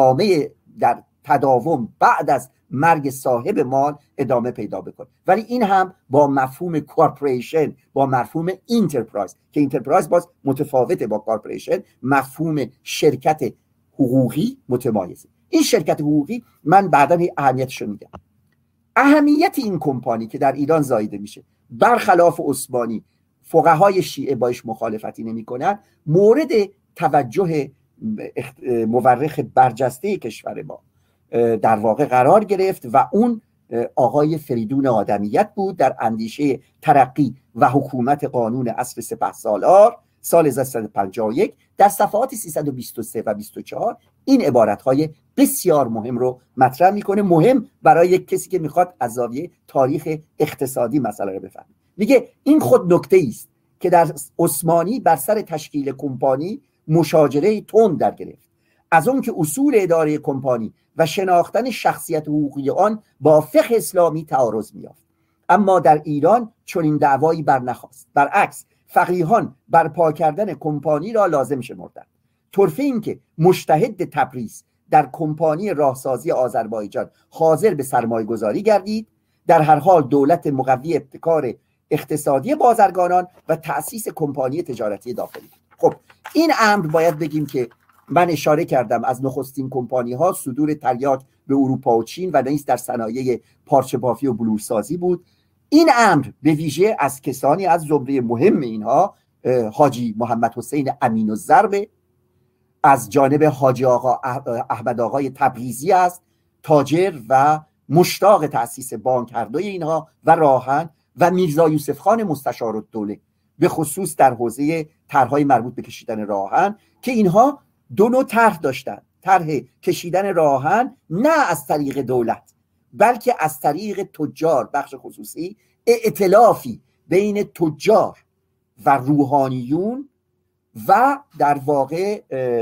تداوم بعد از مرگ صاحب مال ادامه پیدا بکنه. ولی این هم با مفهوم کورپوریشن، با مفهوم اینترپرایز، که اینترپرایز باز متفاوته با کورپوریشن، مفهوم شرکت حقوقی متمایزه. این شرکت حقوقی من بعداً اهمیتش رو میگم. اهمیت این کمپانی که در ایران زاییده میشه برخلاف عثمانی، فقهای شیعه باش مخالفتی نمیکنن، مورد توجه مورخ برجسته کشور ما در واقع قرار گرفت و اون آقای فریدون آدمیت بود. در اندیشه ترقی و حکومت قانون عصر سپهسالار سال 1351 در صفحات 323 و 24 این عبارتهای بسیار مهم رو مطرح میکنه، مهم برای یک کسی که میخواد از زاویه تاریخ اقتصادی مسئله رو بفهمه. میگه این خود نکته است که در عثمانی بر سر تشکیل کمپانی مشاجره تند در گرفت، از اون که اصول اداره کمپانی و شناختن شخصیت حقوقی آن با فقه اسلامی تعارض می‌یافت. اما در ایران چنین دعوایی برنخاست. برعکس فقیهان برپا کردن کمپانی را لازم شمردند. طرفه این که مجتهد تبریز در کمپانی راهسازی آذربایجان حاضر به سرمایه گذاری گردید، در هر حال دولت مقوی ابتکار اقتصادی بازرگانان و تأسیس کمپانی تجارتی داخلی. خب این امر باید بگیم که من اشاره کردم از نخستین کمپانی ها صدور تریاک به اروپا و چین و نیز در صنایع پارچه بافی و بلورسازی بود. این امر به ویژه از کسانی از زمره مهم اینها حاجی محمد حسین امین الضرب، از جانب حاجی آقا احمد آقای تبریزی است، تاجر و مشتاق تأسیس بانک هر دوی اینها، و راهن، و میرزا یوسف خان مستشارالدوله به خصوص در حوزه طرح‌های مربوط به کشیدن راهن، که اینها دو نوع طرح داشتن. طرح کشیدن راهن نه از طریق دولت بلکه از طریق تجار بخش خصوصی، ائتلافی بین تجار و روحانیون و در واقع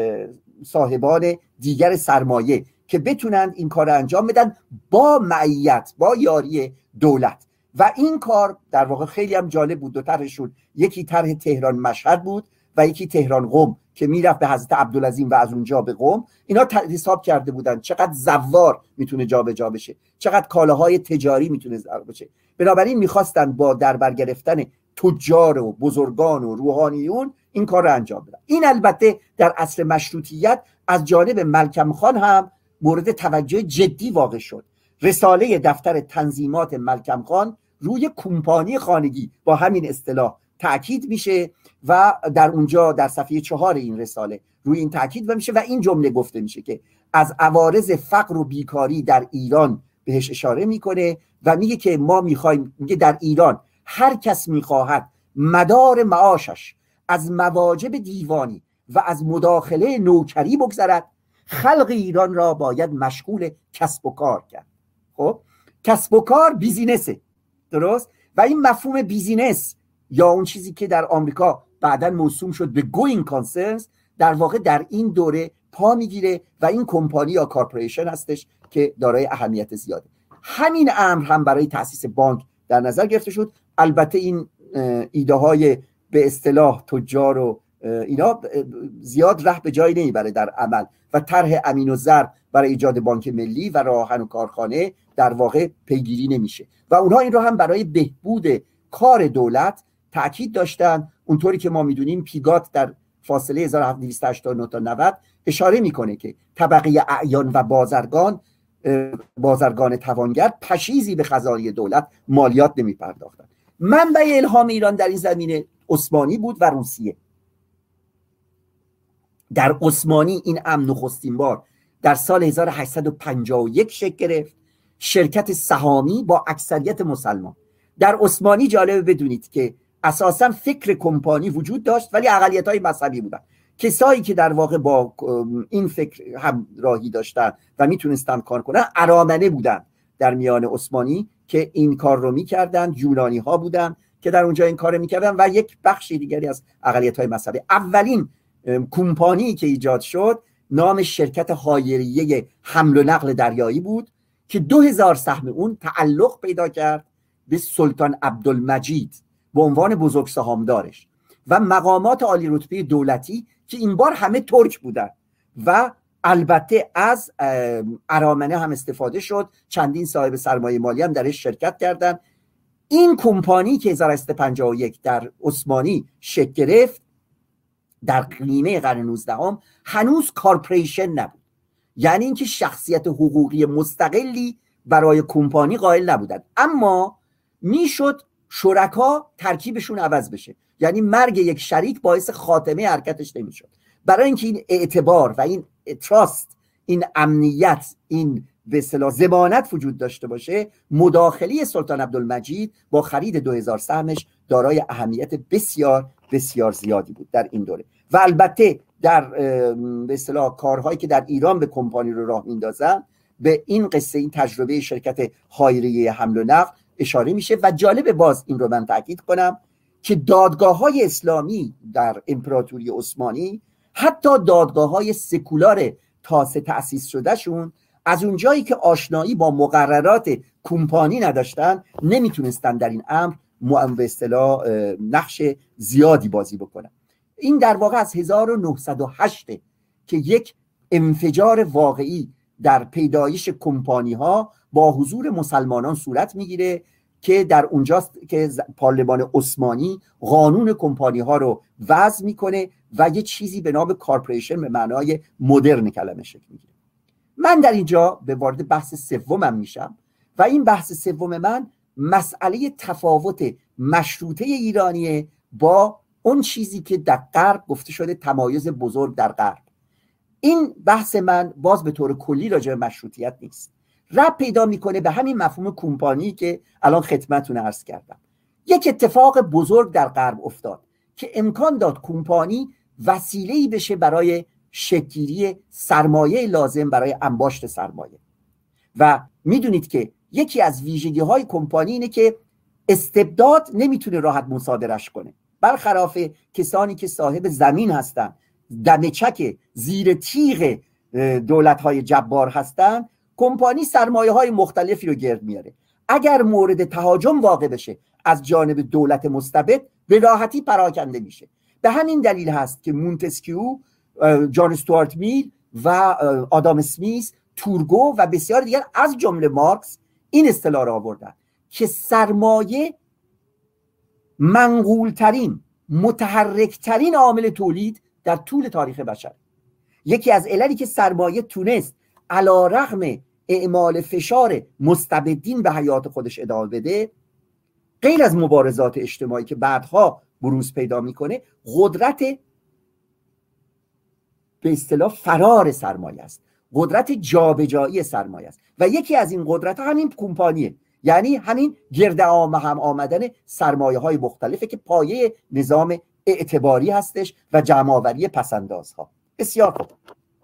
صاحبان دیگر سرمایه که بتونند این کار انجام بدن با معیت، با یاری دولت. و این کار در واقع خیلی هم جالب بود. دو طرحشون، یکی طرح تهران مشهد بود و یکی تهران قم که میرفت به حضرت عبدالعظیم و از اونجا به قم. اینا حساب کرده بودن چقدر زوار میتونه جابجا بشه، چقدر کالاهای تجاری میتونه زوار بشه. بنابراین میخواستن با در بر گرفتن تجار و بزرگان و روحانیون این کار رو انجام بدن. این البته در عصر مشروطیت از جانب ملکم خان هم مورد توجه جدی واقع شد. رساله دفتر تنظیمات ملکم خان روی کمپانی خانگی با همین اصطلاح تأکید میشه و در اونجا در صفحه 4 این رساله روی این تأکید میشه و این جمله گفته میشه که از عوارض فقر و بیکاری در ایران بهش اشاره میکنه و میگه که ما میخوایم، میگه در ایران هر کس میخواهد مدار معاشش از مواجب دیوانی و از مداخله نوکری بگذرد، خلق ایران را باید مشغول کسب و کار کرد. خب کسب و کار بیزینسه، درست؟ و این مفهوم بیزینس یا اون چیزی که در آمریکا بعداً موسوم شد به گوینگ کانسرنز در واقع در این دوره پا میگیره و این کمپانی یا کارپوریشن هستش که دارای اهمیت زیاده. همین امر هم برای تأسیس بانک در نظر گرفته شد. البته این ایده های به اصطلاح تجار و اینا زیاد ره به جایی نمیبره در عمل و طرح امین الضرب برای ایجاد بانک ملی و راهن و کارخانه در واقع پیگیری نمیشه و اونها این رو هم برای بهبود کار دولت تأکید داشتن. اونطوری که ما میدونیم پیگات در فاصله 1289 تا 90 اشاره میکنه که طبقه اعیان و بازرگان توانگر پشیزی به خزانه دولت مالیات نمیپرداختند. منبع الهام ایران در این زمینه عثمانی بود و روسیه. در عثمانی این امر نخستین بار در سال 1851 شکل گرفت، شرکت سهامی با اکثریت مسلمان. در عثمانی جالبه بدونید که اساسا فکر کمپانی وجود داشت ولی اقلیت‌های مذهبی بودن. کسایی که در واقع با این فکر همراهی داشتن و میتونستن کار کنن ارامنه بودن در میان عثمانی که این کار رو میکردن، یونانی ها بودن که در اونجا این کار رو میکردن و یک بخش دیگری از اقلیت‌های مذهبی. اولین کمپانی که ایجاد شد نام شرکت هایریه حمل و نقل دریایی بود که 2000 سهم اون تعلق پیدا کرد به سلطان عبدالمجید به عنوان بزرگ سهامدارش و مقامات عالی رتبه دولتی که این بار همه ترک بودن و البته از ارامنه هم استفاده شد. چندین صاحب سرمایه مالی هم درش شرکت کردن. این کمپانی که 1851 در عثمانی شکل گرفت در نیمه قرن 19 هنوز کارپوریشن نبود، یعنی اینکه شخصیت حقوقی مستقلی برای کمپانی قائل نبودند، اما میشد شرکا ترکیبشون عوض بشه، یعنی مرگ یک شریک باعث خاتمه حرکتش نمیشد. برای اینکه این اعتبار و این تراست، این امنیت، این به اصطلاح ضمانت وجود داشته باشه، مداخله سلطان عبدالمجید با خرید 2000 سهمش دارای اهمیت بسیار بسیار زیادی بود در این دوره. و البته در به اصطلاح کارهایی که در ایران به کمپانی رو راه میندازن به این قصه، این تجربه شرکت هایریه حمل و نقل اشاره میشه. و جالب باز این رو من تاکید کنم که دادگاه‌های اسلامی در امپراتوری عثمانی، حتی دادگاه‌های سکولار تازه تأسیس شده شون، از اونجایی که آشنایی با مقررات کمپانی نداشتن نمیتونستن در این امر به اصطلاح نقش زیادی بازی بکنن. این در واقع از 1908 که یک انفجار واقعی در پیدایش کمپانی ها با حضور مسلمانان صورت میگیره که در اونجاست که پارلمان عثمانی قانون کمپانی ها رو وضع میکنه و یه چیزی به نام کارپوریشن به معنای مدرن کلمه شکل میگیره. من در اینجا به وارد بحث سومم میشم و این بحث سوم من مسئله تفاوت مشروطه ایرانیه با اون چیزی که در غرب گفته شده تمایز بزرگ در غرب. این بحث من باز به طور کلی راجع به مشروطیت نیست، ربط پیدا میکنه به همین مفهوم کمپانی که الان خدمتتون عرض کردم. یک اتفاق بزرگ در غرب افتاد که امکان داد کمپانی وسیله‌ای بشه برای شکل‌گیری سرمایه لازم برای انباشت سرمایه. و میدونید که یکی از ویژگی‌های کمپانی اینه که استبداد نمیتونه راحت مصادرش کنه، برخلاف کسانی که صاحب زمین هستن، دمچک زیر تیغ دولت‌های جبار هستن، کمپانی سرمایه‌های مختلفی رو گرد میاره. اگر مورد تهاجم واقع بشه از جانب دولت مستبد، به راحتی پراکنده میشه. به همین دلیل هست که مونتسکیو، جان استوارت میل و آدام اسمیث، تورگو و بسیار دیگر از جمله مارکس این اصطلاح را آوردن که سرمایه منقولترین، متحرکترین عامل تولید در طول تاریخ بشر. یکی از عللی که سرمایه تونست علی رغم اعمال فشار مستبدین به حیات خودش ادامه بده، غیر از مبارزات اجتماعی که بعدها بروز پیدا میکنه، قدرت به اصطلاح فرار سرمایه است، قدرت جابجایی سرمایه است. و یکی از این قدرت همین کمپانیه، یعنی همین گرد هم آمدن سرمایه های مختلفه که پایه نظام اعتباری هستش و جمع‌آوری پسندازها. بسیار خوب.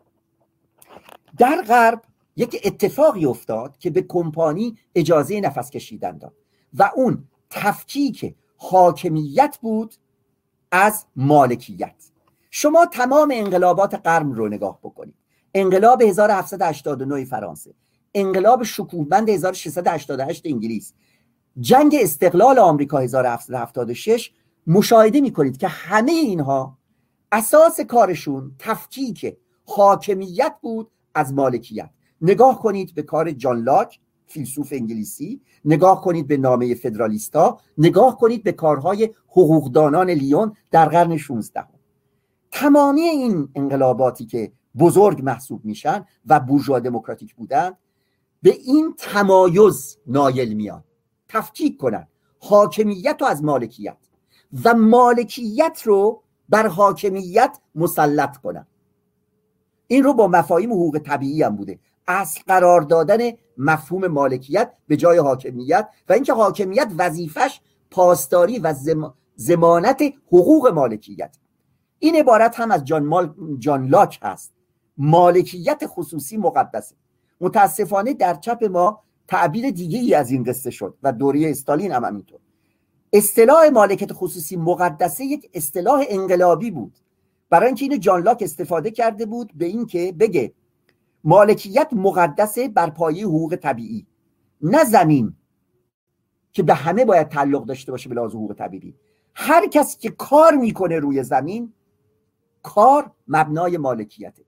در غرب یک اتفاقی افتاد که به کمپانی اجازه نفس کشیدن داد و اون تفکیک حاکمیت بود از مالکیت. شما تمام انقلابات قرن رو نگاه بکنید. انقلاب 1789 فرانسه، انقلاب شکوهمند 1688 انگلیس، جنگ استقلال آمریکا 1776، مشاهده میکنید که همه اینها اساس کارشون تفکیک حاکمیت بود از مالکیت. نگاه کنید به کار جان لاک، فیلسوف انگلیسی، نگاه کنید به نامه فدرالیستا، نگاه کنید به کارهای حقوقدانان لیون در قرن 16. تمامی این انقلاباتی که بزرگ محسوب میشن و بورژوا دموکراتیک بودن، به این تمایز نایل میان، تفکیک کنن حاکمیت رو از مالکیت و مالکیت رو بر حاکمیت مسلط کنن. این رو با مفاهیم حقوق طبیعی هم بوده، اصل قرار دادن مفهوم مالکیت به جای حاکمیت و اینکه حاکمیت وظیفش پاسداری و ضمانت حقوق مالکیت. این عبارت هم از جان لاک هست. مالکیت خصوصی مقدسه. متاسفانه در چپ ما تعبیر دیگه ای از این قصه شد و دوره استالین هم همینطور. اصطلاح مالکیت خصوصی مقدسه یک اصطلاح انقلابی بود، برای اینکه اینو جان لاک استفاده کرده بود به این که بگه مالکیت مقدسه بر پایه حقوق طبیعی، نه زمین که به همه باید تعلق داشته باشه به لحاظ حقوق طبیعی. هر کسی که کار میکنه روی زمین، کار مبنای مالکیته.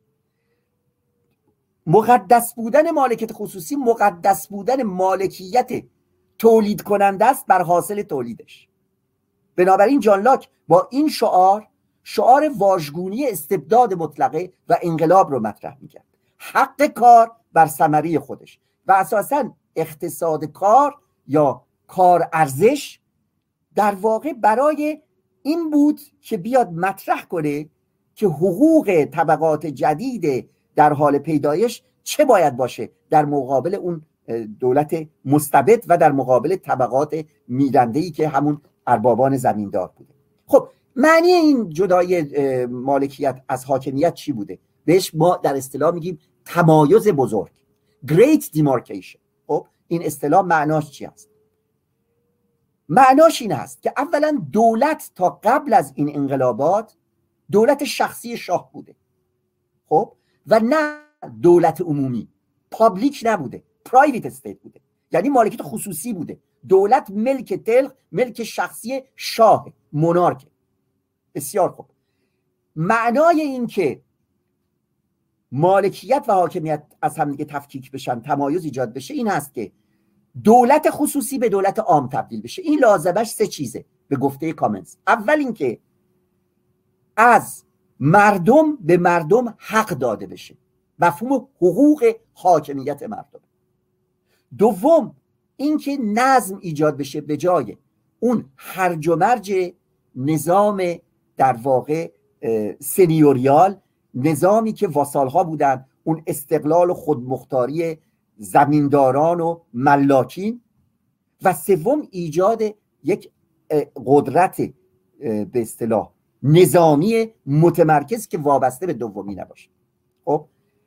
مقدس بودن مالکیت خصوصی مقدس بودن مالکیت تولید کننده است بر حاصل تولیدش. بنابراین جان لاک با این شعار واژگونی استبداد مطلقه و انقلاب رو مطرح میکرد. حق کار بر ثمره خودش و اساساً اقتصاد کار یا کار ارزش در واقع برای این بود که بیاد مطرح کنه که حقوق طبقات جدید در حال پیدایش چه باید باشه در مقابل اون دولت مستبد و در مقابل طبقات میرنده‌ای که همون اربابان زمیندار بوده. خب معنی این جدای مالکیت از حاکمیت چی بوده؟ بهش ما در اصطلاح میگیم تمایز بزرگ، Great Demarcation. خب این اصطلاح معناش چی است؟ معناش این است که اولا دولت تا قبل از این انقلابات دولت شخصی شاه بوده، خب، و نه دولت عمومی، پابلیک نبوده، پرایویت استیت بوده، یعنی مالکیت خصوصی بوده. دولت ملک تلق، ملک شخصی شاه، مونارک. بسیار خوب. معنای این که مالکیت و حاکمیت از هم دیگه تفکیک بشن، تمایز ایجاد بشه، این هست که دولت خصوصی به دولت عام تبدیل بشه. این لازمش سه چیزه به گفته کامنز. اول این که از مردم به مردم حق داده بشه، مفهوم حقوق حاکمیت مردم. دوم اینکه نظم ایجاد بشه به جای اون هرج و مرج نظام در واقع سنیوریال، نظامی که واسالها بودن، اون استقلال و خودمختاری زمینداران و ملاکین، و سوم ایجاد یک قدرت به اصطلاح نظامی متمرکز که وابسته به دومی نباشه. خب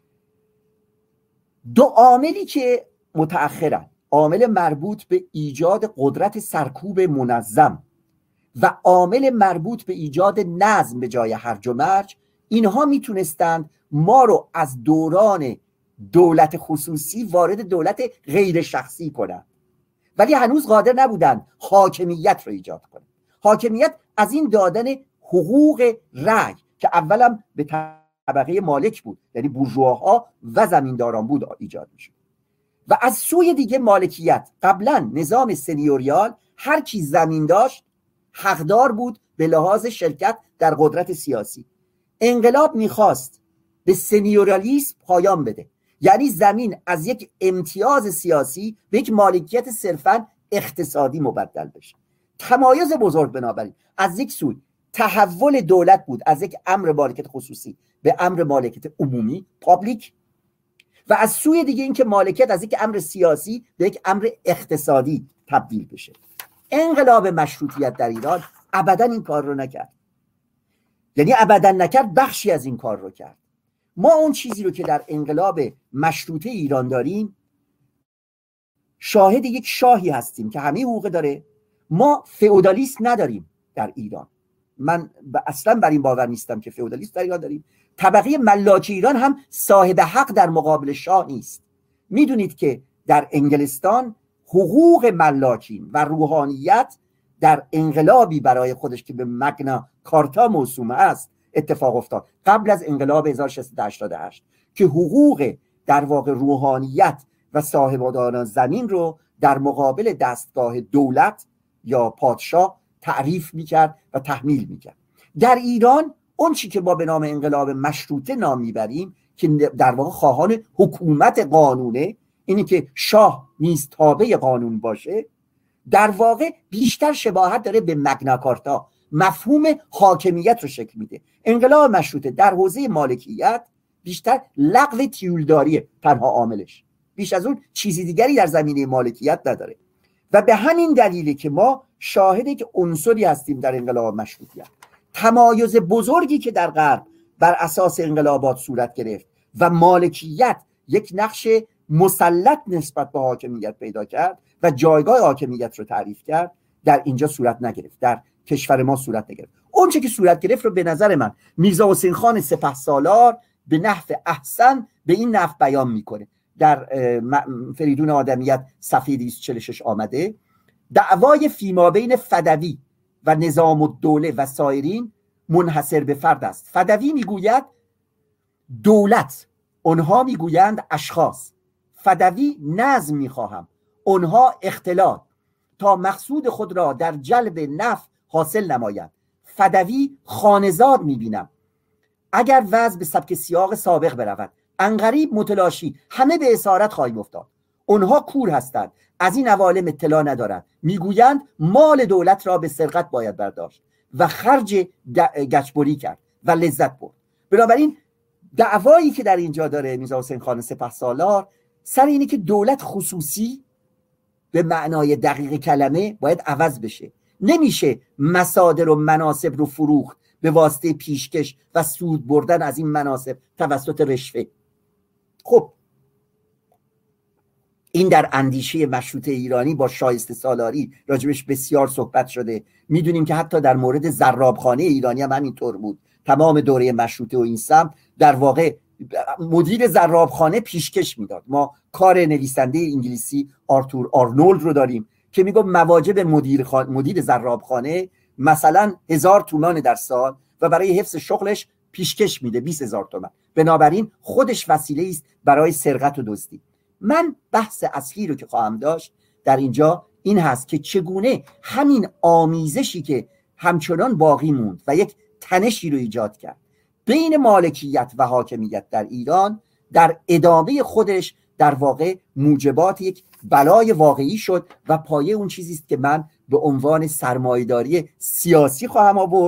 دو عاملی که متأخرن، عامل مربوط به ایجاد قدرت سرکوب منظم و عامل مربوط به ایجاد نظم به جای هرج و مرج، اینها میتونستند ما رو از دوران دولت خصوصی وارد دولت غیر شخصی کنند، ولی هنوز قادر نبودند حاکمیت رو ایجاد کنند. حاکمیت از این دادن حقوق رأی که اولا به طبقه مالک بود، یعنی بورژواها و زمینداران بود، ایجاد میشد. و از سوی دیگه مالکیت، قبلا نظام سنیوریال هر کی زمین داشت حقدار بود به لحاظ شرکت در قدرت سیاسی. انقلاب میخواست به سنیوریالیسم پایان بده، یعنی زمین از یک امتیاز سیاسی به یک مالکیت صرفا اقتصادی مبدل بشه. تمایز بزرگ بنابراین از یک سوی تحول دولت بود از یک امر مالکیت خصوصی به امر مالکیت عمومی پابلیک، و از سوی دیگه اینکه مالکیت از یک امر سیاسی به یک امر اقتصادی تبدیل بشه. انقلاب مشروطیت در ایران ابدا این کار رو نکرد، یعنی ابدا نکرد، بخشی از این کار رو کرد. ما اون چیزی رو که در انقلاب مشروطه ایران داریم، شاهد یک شاهی هستیم که همه حقوق داره. ما فئودالیسم نداریم در ایران، من اصلا بر این باور نیستم که فئودالیسم در ایران داریم. طبقه ملاکی ایران هم صاحب حق در مقابل شاه نیست. میدونید که در انگلستان حقوق ملاکین و روحانیت در انقلابی برای خودش که به مگنا کارتا موسوم است اتفاق افتاد قبل از انقلاب 1688 که حقوق در واقع روحانیت و صاحبان زمین رو در مقابل دستگاه دولت یا پادشاه تعریف میکرد و تحمیل میکرد. در ایران اون چی که ما به نام انقلاب مشروطه نام میبریم که در واقع خواهان حکومت قانونه، اینی که شاه نیز تابع قانون باشه، در واقع بیشتر شباهت داره به مگنا کارتا، مفهوم حاکمیت رو شکل میده. انقلاب مشروطه در حوزه مالکیت بیشتر لغو تیولداریه تنها عاملش، بیش از اون چیزی دیگری در زمینه مالکیت نداره. و به همین دلیله که ما شاهد که عنصری هستیم در انقلاب مشروطیت. تمایز بزرگی که در غرب بر اساس انقلابات صورت گرفت و مالکیت یک نقش مسلط نسبت به حاکمیت پیدا کرد و جایگاه حاکمیت رو تعریف کرد، در اینجا صورت نگرفت، در کشور ما صورت نگرفت. اون چه که صورت گرفت رو به نظر من میرزا حسین خان سپهسالار به نحو احسن به این نحو بیان میکنه. در فریدون آدمیت صفحه 246 آمده: دعوای فیما بین فدوی و نظام الدوله و سایرین منحصر به فرد است. فدوی میگوید دولت، اونها میگویند اشخاص. فدوی نظم میخواهم، اونها اختلاط، تا مقصود خود را در جلب نفع حاصل نمایند. فدوی خانزاد میبینم، اگر وضع به سبک سیاق سابق برود، عنقریب متلاشی، همه به اسارت خواهیم افتاد. اونها کور هستند، از این عوالم اطلاع ندارند، میگویند مال دولت را به سرقت باید برداشت و خرج گچبری کرد و لذت برد. بنابراین دعوایی که در اینجا داره میرزا حسین خان سپهسالار سر اینه که دولت خصوصی به معنای دقیق کلمه باید عوض بشه. نمیشه مصادر و مناصب رو فروخت به واسطه پیشکش و سود بردن از این مناصب توسط رشوه. خب این در اندیشه مشروطه ایرانی با شایسته سالاری راجبش بسیار صحبت شده. میدونیم که حتی در مورد زرابخانه ایرانی هم همینطور بود. تمام دوره مشروطه و این سمت در واقع مدیر زرابخانه پیشکش میداد. ما کار نویسنده انگلیسی آرتور آرنولد رو داریم که میگه مواجب مدیر زرابخانه مثلا 1000 تومان در سال و برای حفظ شغلش پیشکش میده 20,000 تومان. بنابراین خودش وسیله است برای سرقت و دزدی. من بحث اصلی رو که خواهم داشت در اینجا این هست که چگونه همین آمیزشی که همچنان باقی موند و یک تنشی رو ایجاد کرد بین مالکیت و حاکمیت در ایران، در ادامه خودش در واقع موجبات یک بلای واقعی شد و پایه اون چیزی است که من به عنوان سرمایه‌داری سیاسی خواهم آورد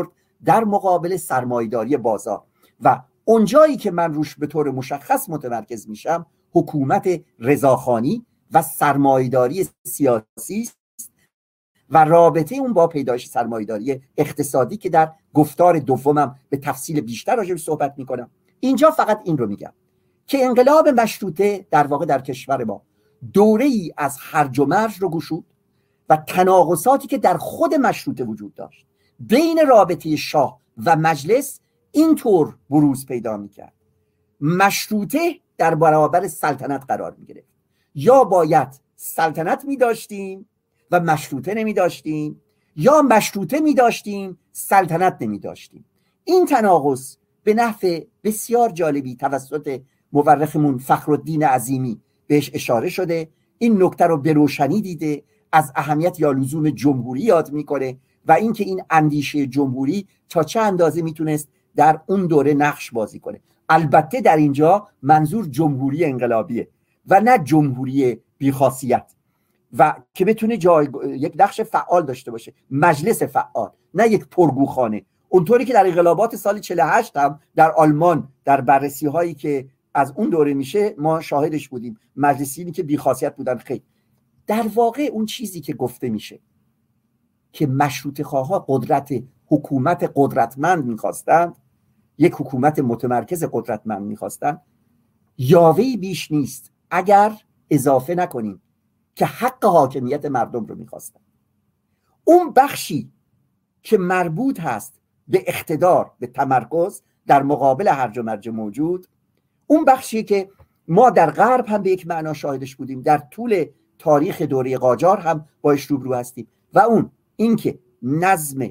در مقابل سرمایه‌داری بازار. و اونجایی که من روش به طور مشخص متمرکز میشم حکومت رضاخانی و سرمایه‌داری سیاسی است و رابطه اون با پیدایش سرمایه‌داری اقتصادی که در گفتار دومم به تفصیل بیشتر راجع بهش صحبت میکنم. اینجا فقط این رو میگم که انقلاب مشروطه در واقع در کشور ما دوره‌ای از هرج و مرج رو گشود و تناقضاتی که در خود مشروطه وجود داشت بین رابطه شاه و مجلس اینطور بروز پیدا میکرد: مشروطه در برابر سلطنت قرار میگرفت، یا باید سلطنت میداشتیم و مشروطه نمیداشتیم، یا مشروطه میداشتیم سلطنت نمیداشتیم. این تناقض به نحو بسیار جالبی توسط مورخمون فخرالدین عظیمی بهش اشاره شده. این نکته رو به روشنی دیده، از اهمیت یا لزوم جمهوری یاد میکنه و اینکه این اندیشه جمهوری تا چه اندازه میتونست در اون دوره نقش بازی کنه. البته در اینجا منظور جمهوری انقلابیه و نه جمهوری بیخاصیت، و که بتونه یک نقش فعال داشته باشه، مجلس فعال، نه یک پرگوخانه. اونطوری که در انقلابات سال 48 هم در آلمان در بررسی هایی که از اون دوره میشه ما شاهدش بودیم، مجلسینی که بیخاصیت بودن. خیلی در واقع اون چیزی که گفته میشه که مشروطه خواها حکومت قدرتمند میخواستند، یک حکومت متمرکز قدرتمند میخواستند، یاوهی بیش نیست اگر اضافه نکنیم که حق حاکمیت مردم رو میخواستند. اون بخشی که مربوط هست به اقتدار، به تمرکز در مقابل هرج و مرج موجود، اون بخشی که ما در غرب هم به یک معنا شاهدش بودیم، در طول تاریخ دوره قاجار هم باش روبرو هستیم، و اون اینکه نظم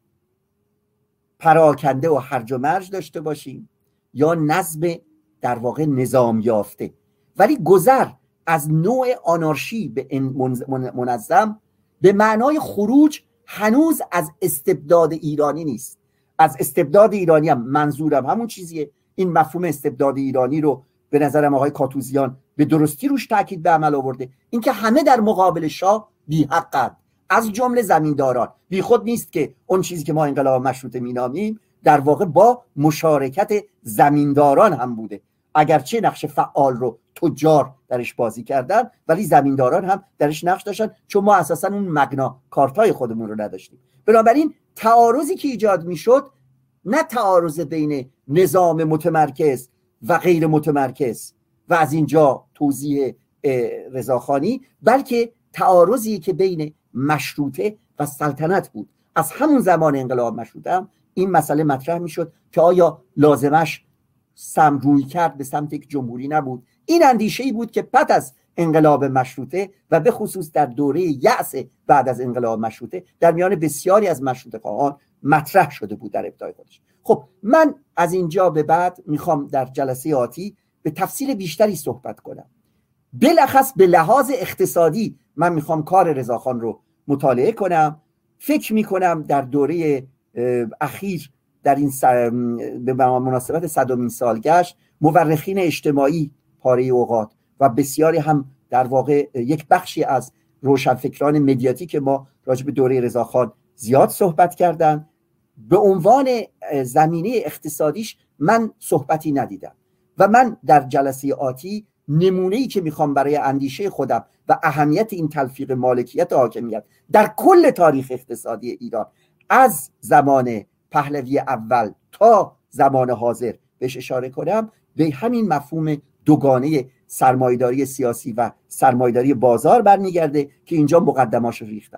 پراکنده و هرج و مرج داشته باشیم یا نظم در واقع نظام یافته. ولی گذر از نوع آنارشی به منظم به معنای خروج هنوز از استبداد ایرانی نیست. از استبداد ایرانی هم منظورم همون چیزیه. این مفهوم استبداد ایرانی رو به نظرم آقای کاتوزیان به درستی روش تاکید به عمل آورده، اینکه همه در مقابل شاه بی حقند، از جمله زمینداران. بی خود نیست که اون چیزی که ما انقلاب مشروطه مینامیم در واقع با مشارکت زمینداران هم بوده، اگرچه نقش فعال رو تجار درش بازی کردن ولی زمینداران هم درش نقش داشتن، چون ما اساسا اون مگنا کارتای خودمون رو نداشتیم. بنابراین تعارضی که ایجاد میشد نه تعارض بین نظام متمرکز و غیر متمرکز و از اینجا توضیح رضاخانی، بلکه تعارضی که بین مشروطه و سلطنت بود. از همون زمان انقلاب مشروطه هم این مسئله مطرح میشد که آیا لازمش روی کرد به سمت یک جمهوری نبود. این اندیشه‌ای بود که پس از انقلاب مشروطه و به خصوص در دوره یأس بعد از انقلاب مشروطه در میان بسیاری از مشروطه خواهان مطرح شده بود در ابتدای خودش. خب من از اینجا به بعد میخوام در جلسه آتی به تفصیل بیشتری صحبت کنم. بالاخص به لحاظ اقتصادی من میخوام کار رضاخان رو مطالعه کنم. فکر میکنم در دوره اخیر در این به مناسبت 100مین سالگشت مورخین اجتماعی پاره اوقات و بسیاری هم در واقع یک بخشی از روشنفکران مدیاتی که ما راجع به دوره رضاخان زیاد صحبت کردن، به عنوان زمینه اقتصادیش من صحبتی ندیدم و من در جلسه آتی نمونه‌ای که میخوام برای اندیشه خودم و اهمیت این تلفیق مالکیت و حاکمیت در کل تاریخ اقتصادی ایران از زمان پهلوی اول تا زمان حاضر بهش اشاره کنم، به همین مفهوم دوگانه سرمایه‌داری سیاسی و سرمایه‌داری بازار برمیگرده که اینجا مقدماش رو ریختم.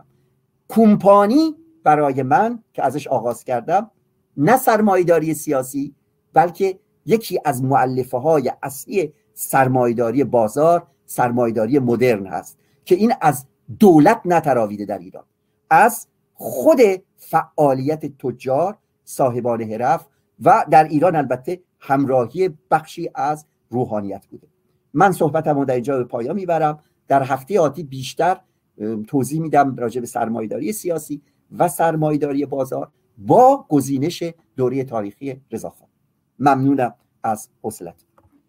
کمپانی برای من که ازش آغاز کردم نه سرمایه‌داری سیاسی بلکه یکی از مؤلفه‌های اصلی سرمایه‌داری بازار، سرمایه‌داری مدرن هست که این از دولت نتراویده در ایران، از خود فعالیت تجار، صاحبان حرف و در ایران البته همراهی بخشی از روحانیت بوده. من صحبتمو در اینجا به پایان میبرم. در هفته آتی بیشتر توضیح میدم راجع به سرمایه‌داری سیاسی و سرمایه‌داری بازار با گزینش دوره تاریخی رضاخان. ممنونم از حوصلتون.